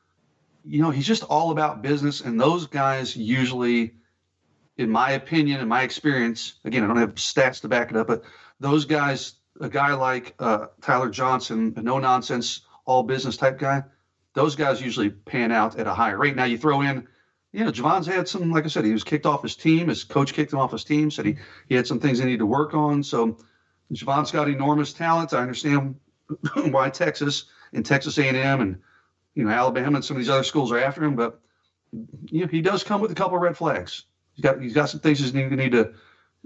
S2: You know, he's just all about business, and those guys usually, in my opinion, in my experience, again, I don't have stats to back it up, but those guys, a guy like uh, Tyler Johnson, a no-nonsense, all-business type guy, those guys usually pan out at a higher rate. Now you throw in, you know, Javon's had some, like I said, he was kicked off his team. His coach kicked him off his team, said he, he had some things he needed to work on. So Javon's got enormous talent. I understand why Texas and Texas A and M and, you know, Alabama and some of these other schools are after him, but you know, he does come with a couple of red flags. He's got he's got some things he's going to need to,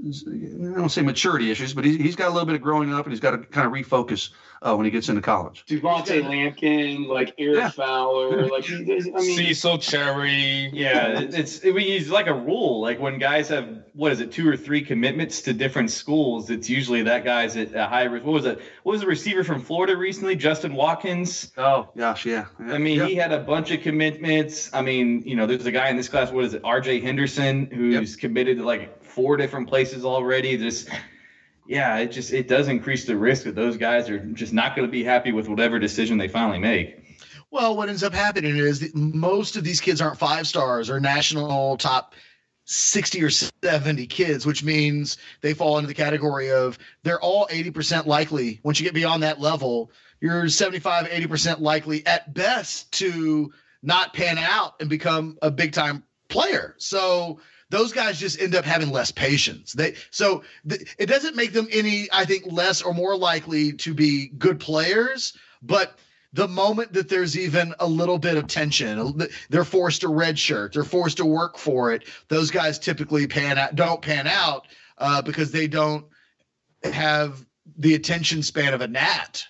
S2: I don't say maturity issues, but he's, he's got a little bit of growing up, and he's got to kind of refocus uh, when he gets into college.
S4: Devontae Lampkin, like Eric yeah. Fowler, like he, I mean,
S7: Cecil Cherry.
S6: Yeah, it's it, it's like a rule. Like when guys have what is it, two or three commitments to different schools, it's usually that guy's at a high risk. What was it? What was the receiver from Florida recently? Justin Watkins.
S2: Oh gosh, yeah. yeah.
S6: I mean,
S2: yeah.
S6: he had a bunch of commitments. I mean, you know, there's a guy in this class. What is it? R J Henderson, who's yep. committed to like four different places already. Just yeah, it just it does increase the risk that those guys are just not going to be happy with whatever decision they finally make.
S5: Well, what ends up happening is that most of these kids aren't five stars or national top sixty or seventy kids, which means they fall into the category of they're all eighty percent likely. Once you get beyond that level, you're seventy-five, eighty percent likely at best to not pan out and become a big time player. So those guys just end up having less patience. They so th- it doesn't make them any, I think, less or more likely to be good players, but the moment that there's even a little bit of tension, they're forced to redshirt, they're forced to work for it. Those guys typically pan out, don't pan out uh, because they don't have the attention span of a gnat.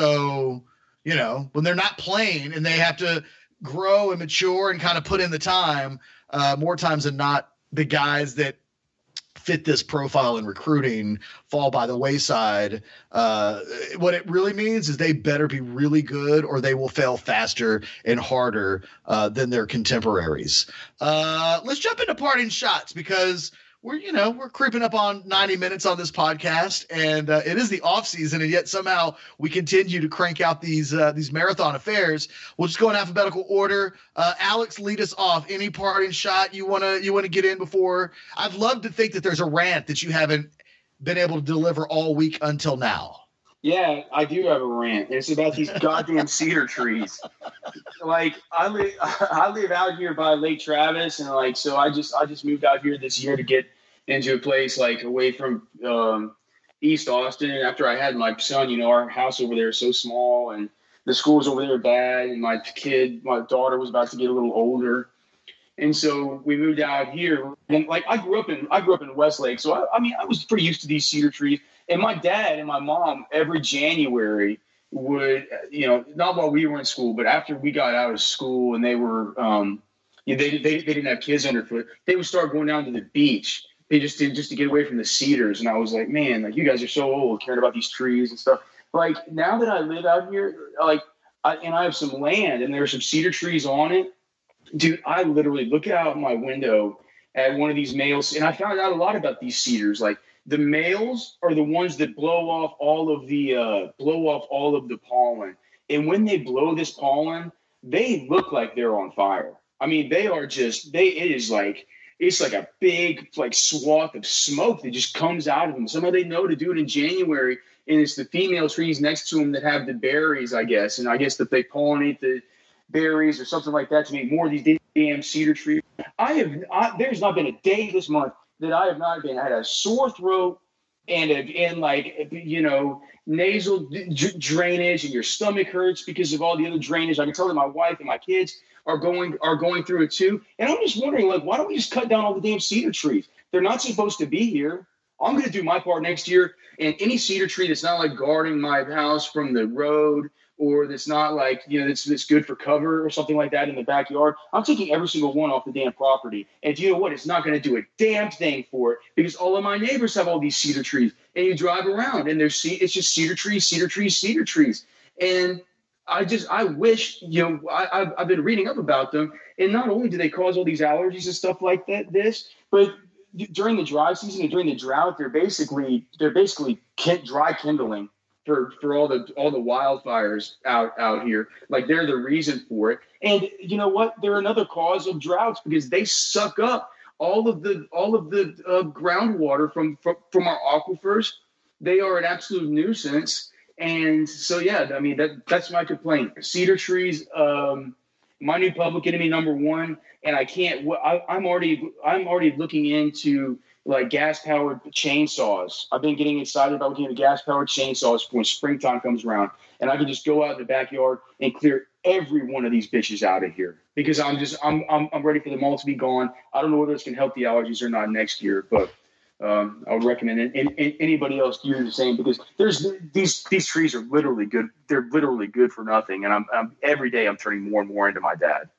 S5: So, you know, when they're not playing and they have to grow and mature and kind of put in the time, uh, more times than not, the guys that fit this profile in recruiting fall by the wayside. Uh, what it really means is they better be really good or they will fail faster and harder uh, than their contemporaries. Uh, let's jump into parting shots because we're, you know, we're creeping up on ninety minutes on this podcast, and uh, it is the off season, and yet somehow we continue to crank out these uh, these marathon affairs. We'll just go in alphabetical order. Uh, Alex, lead us off. Any parting shot you wanna you wanna get in before? I'd love to think that there's a rant that you haven't been able to deliver all week until now.
S4: Yeah, I do have a rant. It's about these goddamn cedar trees. Like I live, I live out here by Lake Travis, and like so, I just I just moved out here this year to get into a place like away from um, East Austin. And after I had my son, you know, our house over there is so small, and the schools over there are bad, and my kid, my daughter, was about to get a little older, and so we moved out here. And like I grew up in I grew up in Westlake, so I, I mean I was pretty used to these cedar trees. And my dad and my mom every January would, you know, not while we were in school, but after we got out of school and they were, um, you know, they, they they didn't have kids underfoot, they would start going down to the beach. They just did just to get away from the cedars. And I was like, man, like you guys are so old, caring about these trees and stuff. Like now that I live out here, like, I, and I have some land and there's some cedar trees on it, dude. I literally look out my window at one of these males, and I found out a lot about these cedars, like. The males are the ones that blow off all of the uh, blow off all of the pollen, and when they blow this pollen, they look like they're on fire. I mean, they are just they. It is like it's like a big like swath of smoke that just comes out of them. Somehow they know to do it in January, and it's the female trees next to them that have the berries, I guess, and I guess that they pollinate the berries or something like that to make more of these damn cedar trees. I have I, there's not been a day this month that I have not been. I had a sore throat and a, and like, you know, nasal d- drainage, and your stomach hurts because of all the other drainage. I can tell that my wife and my kids are going are going through it too. And I'm just wondering, like, why don't we just cut down all the damn cedar trees? They're not supposed to be here. I'm going to do my part next year. And any cedar tree that's not like guarding my house from the road, or that's not like, you know, that's, that's good for cover or something like that in the backyard, I'm taking every single one off the damn property. And you know what? It's not going to do a damn thing for it because all of my neighbors have all these cedar trees. And you drive around and there's it's just cedar trees, cedar trees, cedar trees. And I just, I wish, you know, I, I've, I've been reading up about them. And not only do they cause all these allergies and stuff like that, this, but during the dry season and during the drought, they're basically, they're basically dry kindling. For, for all the all the wildfires out, out here. Like they're the reason for it. And you know what? They're another cause of droughts because they suck up all of the all of the uh, groundwater from, from from our aquifers. They are an absolute nuisance. And so yeah, I mean that that's my complaint. Cedar trees, um, my new public enemy number one. And I can't. I, I'm already I'm already looking into like gas-powered chainsaws. I've been getting excited about looking at gas-powered chainsaws when springtime comes around, and I can just go out in the backyard and clear every one of these bitches out of here because I'm just I'm I'm, I'm ready for them all to be gone. I don't know whether it's going to help the allergies or not next year, but um, I would recommend it. And, and anybody else do the same because there's these these trees are literally good. They're literally good for nothing, and I'm, I'm every day I'm turning more and more into my dad.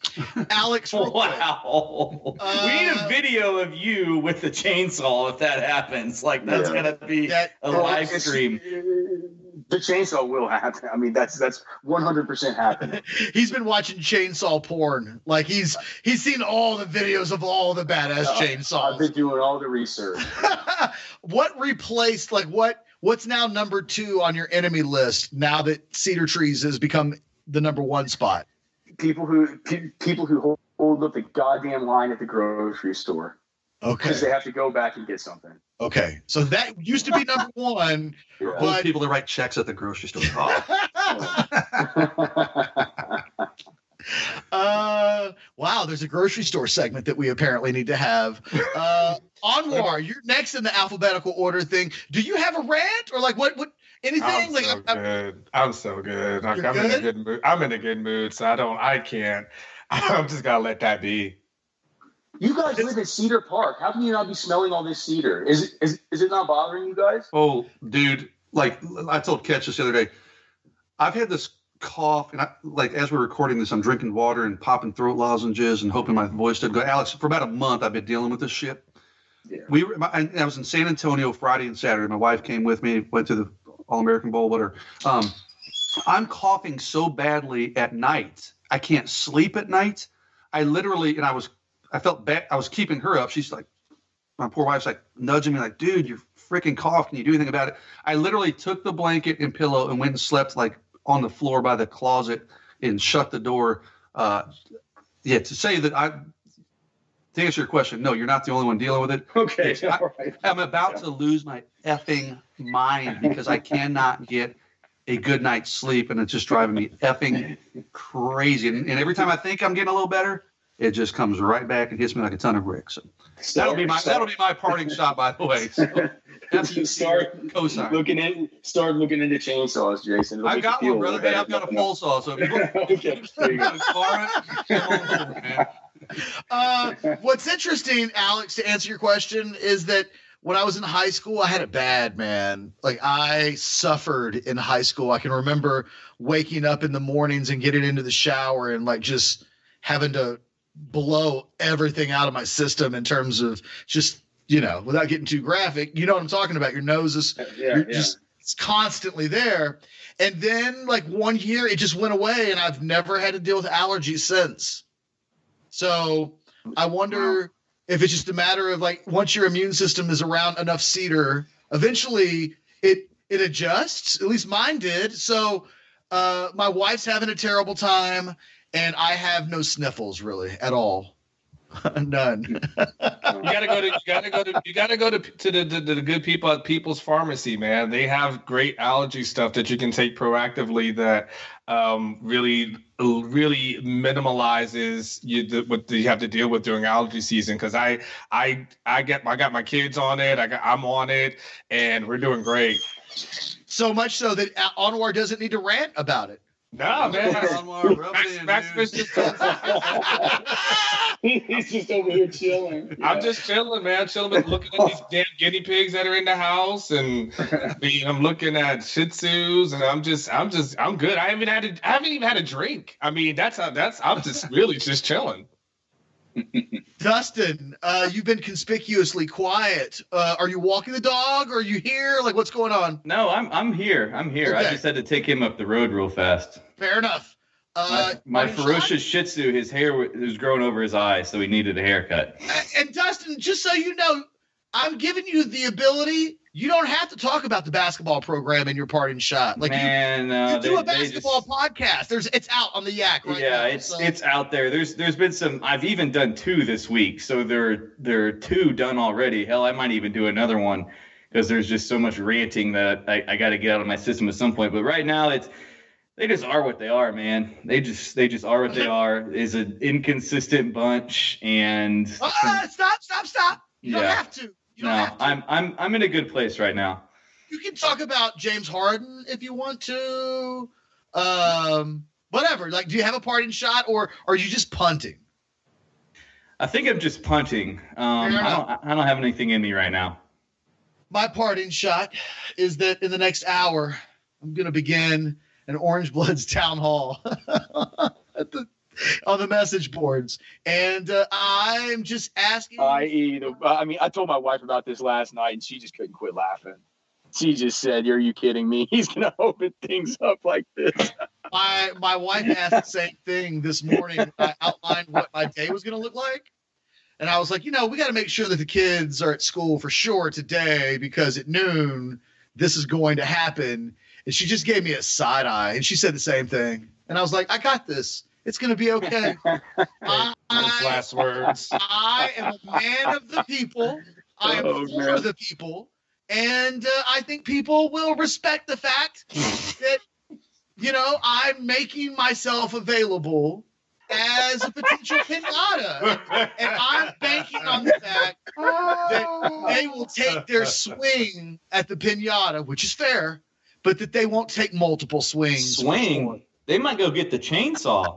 S5: Alex,
S6: wow.
S5: Uh,
S6: we need a video of you with the chainsaw if that happens. Like that's
S4: yeah.
S6: gonna be
S5: that,
S6: a live stream.
S4: The chainsaw will happen. I mean, that's that's one hundred percent happening.
S5: He's been watching chainsaw porn. Like he's he's seen all the videos of all the badass
S4: uh,
S5: chainsaws.
S4: I've been doing all the research.
S5: What replaced? Like what? What's now number two on your enemy list now that cedar trees has become the number one spot?
S4: People who pe- people who hold, hold up the goddamn line at the grocery store
S5: Okay.
S4: because they have to go back and get something.
S5: Okay. So that used to be number one.
S4: Yeah.
S2: Old
S5: But-
S2: people that write checks at the grocery store. Oh.
S5: uh, Wow, there's a grocery store segment that we apparently need to have. Uh, Anwar, you're next in the alphabetical order thing. Do you have a rant or like what? What anything?
S7: I'm
S5: like
S7: so
S5: I'm,
S7: good. I'm so good. Like,
S5: You're
S7: I'm in a
S5: good?
S7: good mood. I'm in a good mood, so I don't. I can't. I'm just gonna let that be.
S4: You guys live in Cedar Park. How can you not be smelling all this cedar? Is it, is, is it not bothering you guys?
S2: Oh, dude, like I told Ketch this the other day, I've had this cough, and I, like as we're recording this, I'm drinking water and popping throat lozenges and hoping my voice doesn't go. Alex, for about a month, I've been dealing with this shit.
S4: Yeah.
S2: We were, I, I was in San Antonio Friday and Saturday. My wife came with me, went to the All-American Bowl, whatever. Um, I'm coughing so badly at night. I can't sleep at night. I literally, and I was, I felt bad. I was keeping her up. She's like, my poor wife's like nudging me like, dude, you're freaking cough. Can you do anything about it? I literally took the blanket and pillow and went and slept like on the floor by the closet and shut the door. Uh, yeah, to say that I, to answer your question, no, you're not the only one dealing with it.
S4: Okay.
S2: I,
S4: All right.
S2: I'm about to lose my effing mind because I cannot get a good night's sleep, and it's just driving me effing crazy. And, and every time I think I'm getting a little better, it just comes right back and hits me like a ton of bricks. So that'll be my that'll be my parting shot, by the way. So,
S4: You start
S2: cosign.
S4: looking in, start looking into chainsaws, Jason. It'll
S2: I've
S4: make you
S2: got
S4: feel
S2: one, brother.
S4: little
S2: Hey, I've got a pole saw. So if you want
S4: Okay, there you go.
S2: to car it, come on over, man.
S5: uh, what's interesting, Alex, to answer your question, is that when I was in high school, I had it bad, man. Like I suffered in high school. I can remember waking up in the mornings and getting into the shower and like just having to blow everything out of my system in terms of just, you know, without getting too graphic, you know what I'm talking about. Your nose is
S4: Yeah,
S5: you're
S4: yeah.
S5: just it's constantly there. And then like one year it just went away and I've never had to deal with allergies since. So I wonder if it's just a matter of like once your immune system is around enough cedar, eventually it it adjusts. At least mine did. So uh, my wife's having a terrible time, and I have no sniffles really at all. None.
S7: You gotta go to. You gotta go to. You gotta go to to the, the, the good people at People's Pharmacy, man. They have great allergy stuff that you can take proactively that um, really, really minimalizes you the, what you have to deal with during allergy season. Because I, I, I get. I got my kids on it. I got. I'm on it, and we're doing great.
S5: So much so that Anwar doesn't need to rant about it.
S7: No, man.
S2: Anwar, rub
S7: Max,
S2: it in,
S7: Max
S2: dude.
S7: was just
S4: He's just over here chilling.
S7: I'm just chilling, man. Chilling, looking at these damn guinea pigs that are in the house, and I mean, I'm looking at Shih Tzus, and I'm just, I'm just, I'm good. I haven't had, a, I haven't even had a drink. I mean, that's how, that's, I'm just really just chilling.
S5: Dustin, uh, you've been conspicuously quiet. Uh, are you walking the dog? Or are you here? Like, what's going on?
S6: No, I'm I'm here. I'm here.
S5: Okay.
S6: I just had to take him up the road real fast.
S5: Fair enough. Uh,
S6: My, my
S5: parting
S6: ferocious Shih Tzu, his hair w- was growing over his eyes, so he needed a haircut.
S5: shot? And Dustin, just so you know, I'm giving you the ability. You don't have to talk about the basketball program in your parting shot. Like
S6: Man,
S5: you,
S6: uh,
S5: you do
S6: they-
S5: a
S6: they
S5: basketball
S6: just-
S5: podcast. There's it's out on the Yak right
S6: yeah,
S5: now.
S6: it's
S5: so-
S6: it's out there. There's there's been some. I've even done two this week, so there there are two done already. Hell, I might even do another one because there's just so much ranting that I, I got to get out of my system at some point. But right now, it's they just are what they are, man. They just they just are what they are. Is an inconsistent bunch, and
S5: Ah, stop, stop, stop. You don't
S6: Yeah.
S5: have to. You don't
S6: no,
S5: have to.
S6: I'm I'm I'm in a good place right now.
S5: You can talk about James Harden if you want to. Um, whatever. Like, do you have a parting shot, or are you just punting?
S6: I think I'm just punting. Um,
S5: Fair
S6: I don't I don't have anything in me right now.
S5: My parting shot is that in the next hour, I'm going to begin an Orange Bloods town hall at the, on the message boards, and uh, I'm just asking.
S4: I E the. I mean, I told my wife about this last night, and she just couldn't quit laughing. She just said, "Are you kidding me? He's gonna open things up like this."
S5: My my wife asked the same thing this morning. I outlined what my day was going to look like. And I was like, you know, we got to make sure that the kids are at school for sure today because at noon, this is going to happen. And she just gave me a side eye. And she said the same thing. And I was like, I got this. It's going to be okay. I,
S7: Those last words.
S5: I am a man of the people. I am
S4: Oh,
S5: for
S4: man.
S5: the people. And uh, I think people will respect the fact that, you know, I'm making myself available as a potential pinata. And I'm banking on the fact that they will take their swing at the pinata, which is fair, but that they won't take multiple swings.
S6: Swing? They might go get the chainsaw.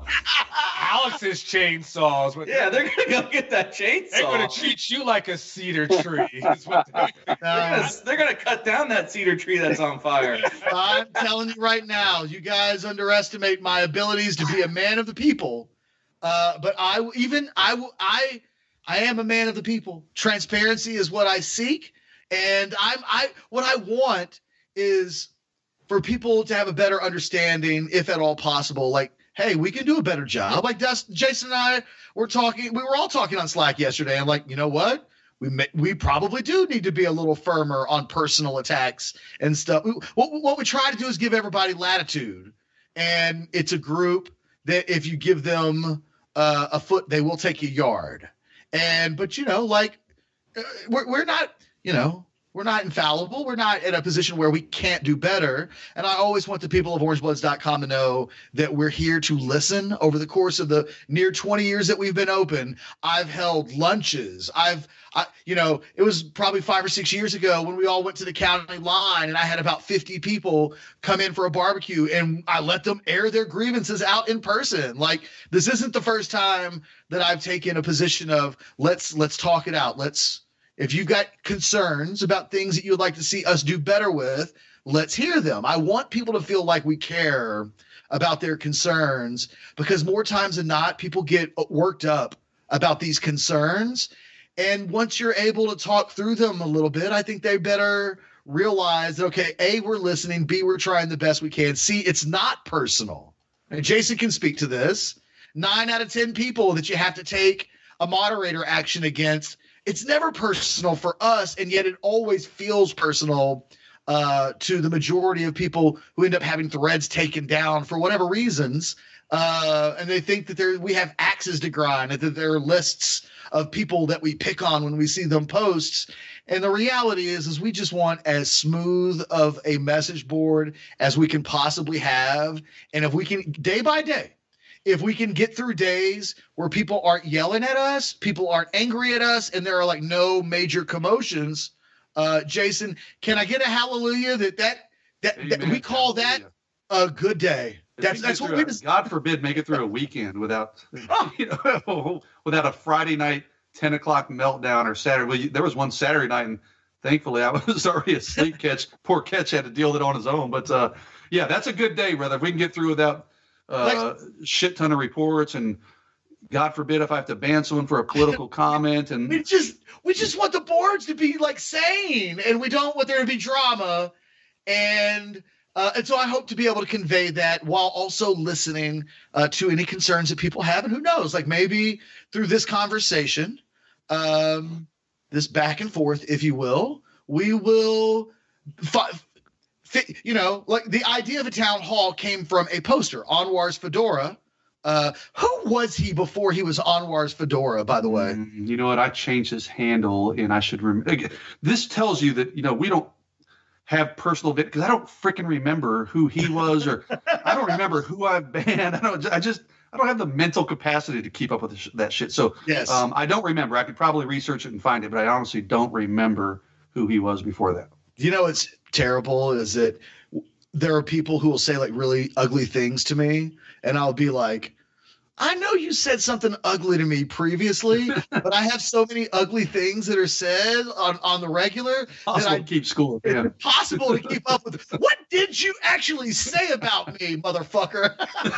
S7: Alex's chainsaws.
S6: Yeah, they're going to go get that chainsaw.
S7: They're going to treat you like a cedar tree. Is what they're
S5: Uh,
S6: They're going to cut down that cedar tree that's on fire.
S5: I'm telling you right now, you guys underestimate my abilities to be a man of the people. Uh, but I even I will I I am a man of the people. Transparency is what I seek, and I'm I what I want is for people to have a better understanding, if at all possible. Like, hey, we can do a better job. Like Dustin, Jason and I were talking. We were all talking on Slack yesterday. I'm like, you know what? We may, we probably do need to be a little firmer on personal attacks and stuff. We, what, what we try to do is give everybody latitude, and it's a group that if you give them uh, a foot, they will take a yard. And but you know, like uh, we're we're not, you know. We're not infallible. We're not in a position where we can't do better. And I always want the people of orange bloods dot com to know that we're here to listen. Over the course of the near twenty years that we've been open, I've held lunches. I've, I, you know, it was probably five or six years ago when we all went to the county line and I had about fifty people come in for a barbecue and I let them air their grievances out in person. Like, this isn't the first time that I've taken a position of let's, let's talk it out. Let's, If you've got concerns about things that you'd like to see us do better with, let's hear them. I want people to feel like we care about their concerns, because more times than not, people get worked up about these concerns. And once you're able to talk through them a little bit, I think they better realize that, okay, A, we're listening, B, we're trying the best we can, C, it's not personal. And Jason can speak to this. Nine out of ten people that you have to take a moderator action against, it's never personal for us, and yet it always feels personal uh, to the majority of people who end up having threads taken down for whatever reasons. Uh, and they think that there we have axes to grind, and that there are lists of people that we pick on when we see them posts. And the reality is, is we just want as smooth of a message board as we can possibly have. And if we can, day by day, if we can get through days where people aren't yelling at us, people aren't angry at us, and there are like no major commotions, uh, Jason, can I get a hallelujah that that that, that we call that a good day? That's that's what we just.
S2: God forbid, make it through a weekend without, you know, without a Friday night ten o'clock meltdown or Saturday. Well, you, there was one Saturday night, and thankfully I was already asleep. Catch, poor Catch had to deal with it on his own. But uh, yeah, that's a good day, brother. If we can get through without. Uh, shit ton of reports, and God forbid if I have to ban someone for a political comment. And
S5: we just we just want the boards to be like sane, and we don't want there to be drama. And uh, and so I hope to be able to convey that while also listening uh, to any concerns that people have. And who knows, like maybe through this conversation, um, this back and forth, if you will, we will. Fi- You know, like the idea of a town hall came from a poster, Anwar's Fedora. Uh, who was he before he was Anwar's Fedora, by the way?
S2: You know what? I changed his handle, and I should remember. This tells you that, you know, we don't have personal bit because I don't freaking remember who he was, or I don't remember who I've banned. I don't. I just I don't have the mental capacity to keep up with sh- that shit. So
S5: yes,
S2: um, I don't remember. I could probably research it and find it, but I honestly don't remember who he was before that.
S5: You know what's terrible is that there are people who will say like really ugly things to me, and I'll be like, I know you said something ugly to me previously, but I have so many ugly things that are said on, on the regular
S2: Possible
S5: that I
S2: to keep score.
S5: it's
S2: Yeah.
S5: impossible to keep up with. What did you actually say about me, motherfucker?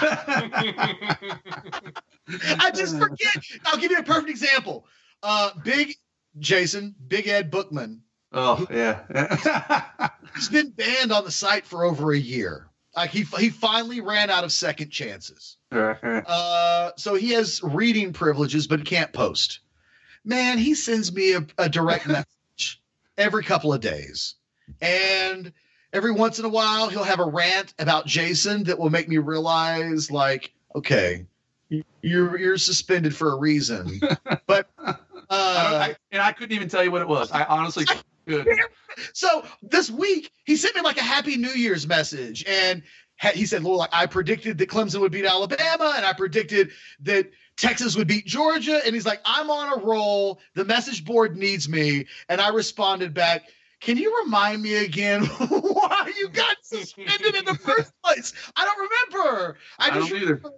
S5: I just forget. I'll give you a perfect example. Uh, Big Jason, Big Ed Bookman.
S2: Oh yeah.
S5: He's been banned on the site for over a year. Like he he finally ran out of second chances. Uh, so he has reading privileges, but can't post. Man, he sends me a, a direct message every couple of days, and every once in a while he'll have a rant about Jason that will make me realize, like, okay, you're you're suspended for a reason. But uh,
S2: I, and I couldn't even tell you what it was. I honestly could.
S5: So this week he sent me like a Happy New Year's message, and had, he said, well, like, I predicted that Clemson would beat Alabama, and I predicted that Texas would beat Georgia. And he's like, I'm on a roll. The message board needs me. And I responded back, can you remind me again why you got suspended in the first place? I don't remember. I,
S2: I
S5: just
S2: don't either.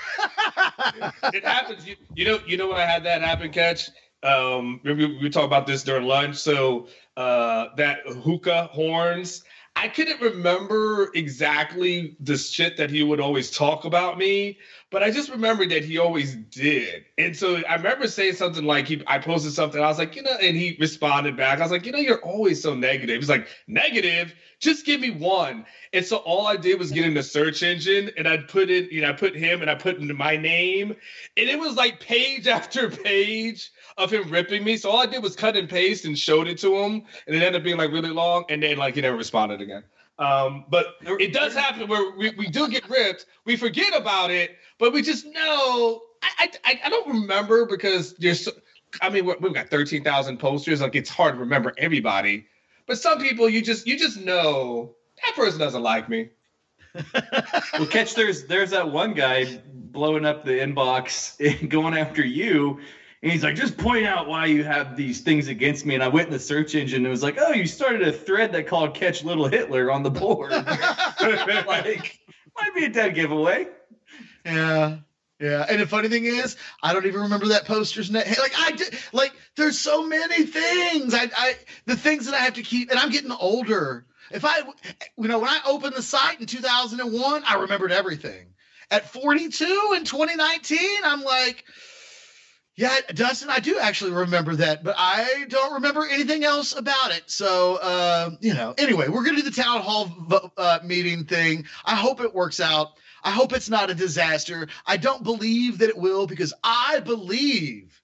S7: It happens. You, you know, you know when I had that happen, Catch? Um, we, we talked about this during lunch. So uh, that hookah horns, I couldn't remember exactly the shit that he would always talk about me, but I just remembered that he always did. And so I remember saying something like, he, I posted something, I was like, you know, and he responded back. I was like, you know, you're always so negative. He's like, negative? Just give me one. And so all I did was get in the search engine, and I'd put it, you know, I put him and I put into my name, and it was like page after page of him ripping me. So all I did was cut and paste and showed it to him, and it ended up being like really long, and then like he never responded again. Um, but it does happen where we, we do get ripped, we forget about it, but we just know. I I, I don't remember because there's, so, I mean, we've got thirteen thousand posters. Like, it's hard to remember everybody, but some people you just you just know that person doesn't like me.
S6: Well, Catch, there's there's that one guy blowing up the inbox and going after you. And he's like, just point out why you have these things against me. And I went in the search engine and it was like, oh, you started a thread that called Catch Little Hitler on the board. Like, might be a dead giveaway.
S5: Yeah. Yeah. And the funny thing is, I don't even remember that poster's name. Like, I did, like, there's so many things. I, I, the things that I have to keep, and I'm getting older. If I, you know, when I opened the site in two thousand one, I remembered everything. At forty-two in twenty nineteen, I'm like, yeah, Dustin, I do actually remember that, but I don't remember anything else about it. So, uh, you know, anyway, we're going to do the town hall uh, meeting thing. I hope it works out. I hope it's not a disaster. I don't believe that it will, because I believe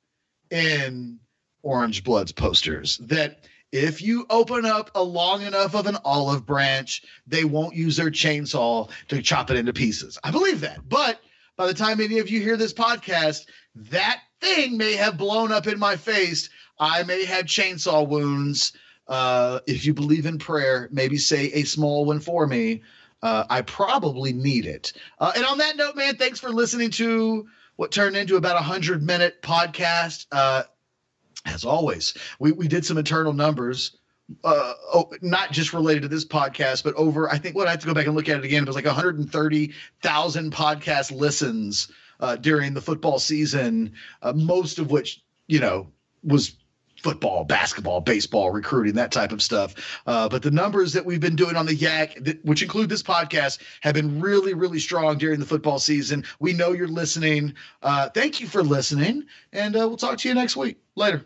S5: in Orange Blood's posters, that if you open up a long enough of an olive branch, they won't use their chainsaw to chop it into pieces. I believe that. But by the time any of you hear this podcast, that thing may have blown up in my face. I may have chainsaw wounds. Uh, if you believe in prayer, maybe say a small one for me. Uh, I probably need it. Uh, and on that note, man, thanks for listening to what turned into about a hundred minute podcast. Uh, as always, we, we did some internal numbers, uh, oh, not just related to this podcast, but over, I think what I have to go back and look at it again. It was like one hundred thirty thousand podcast listens uh, during the football season, uh, most of which, you know, was football, basketball, baseball, recruiting, that type of stuff. Uh, but the numbers that we've been doing on the Yak, th- which include this podcast, have been really, really strong during the football season. We know you're listening. Uh, thank you for listening, and uh, we'll talk to you next week. Later.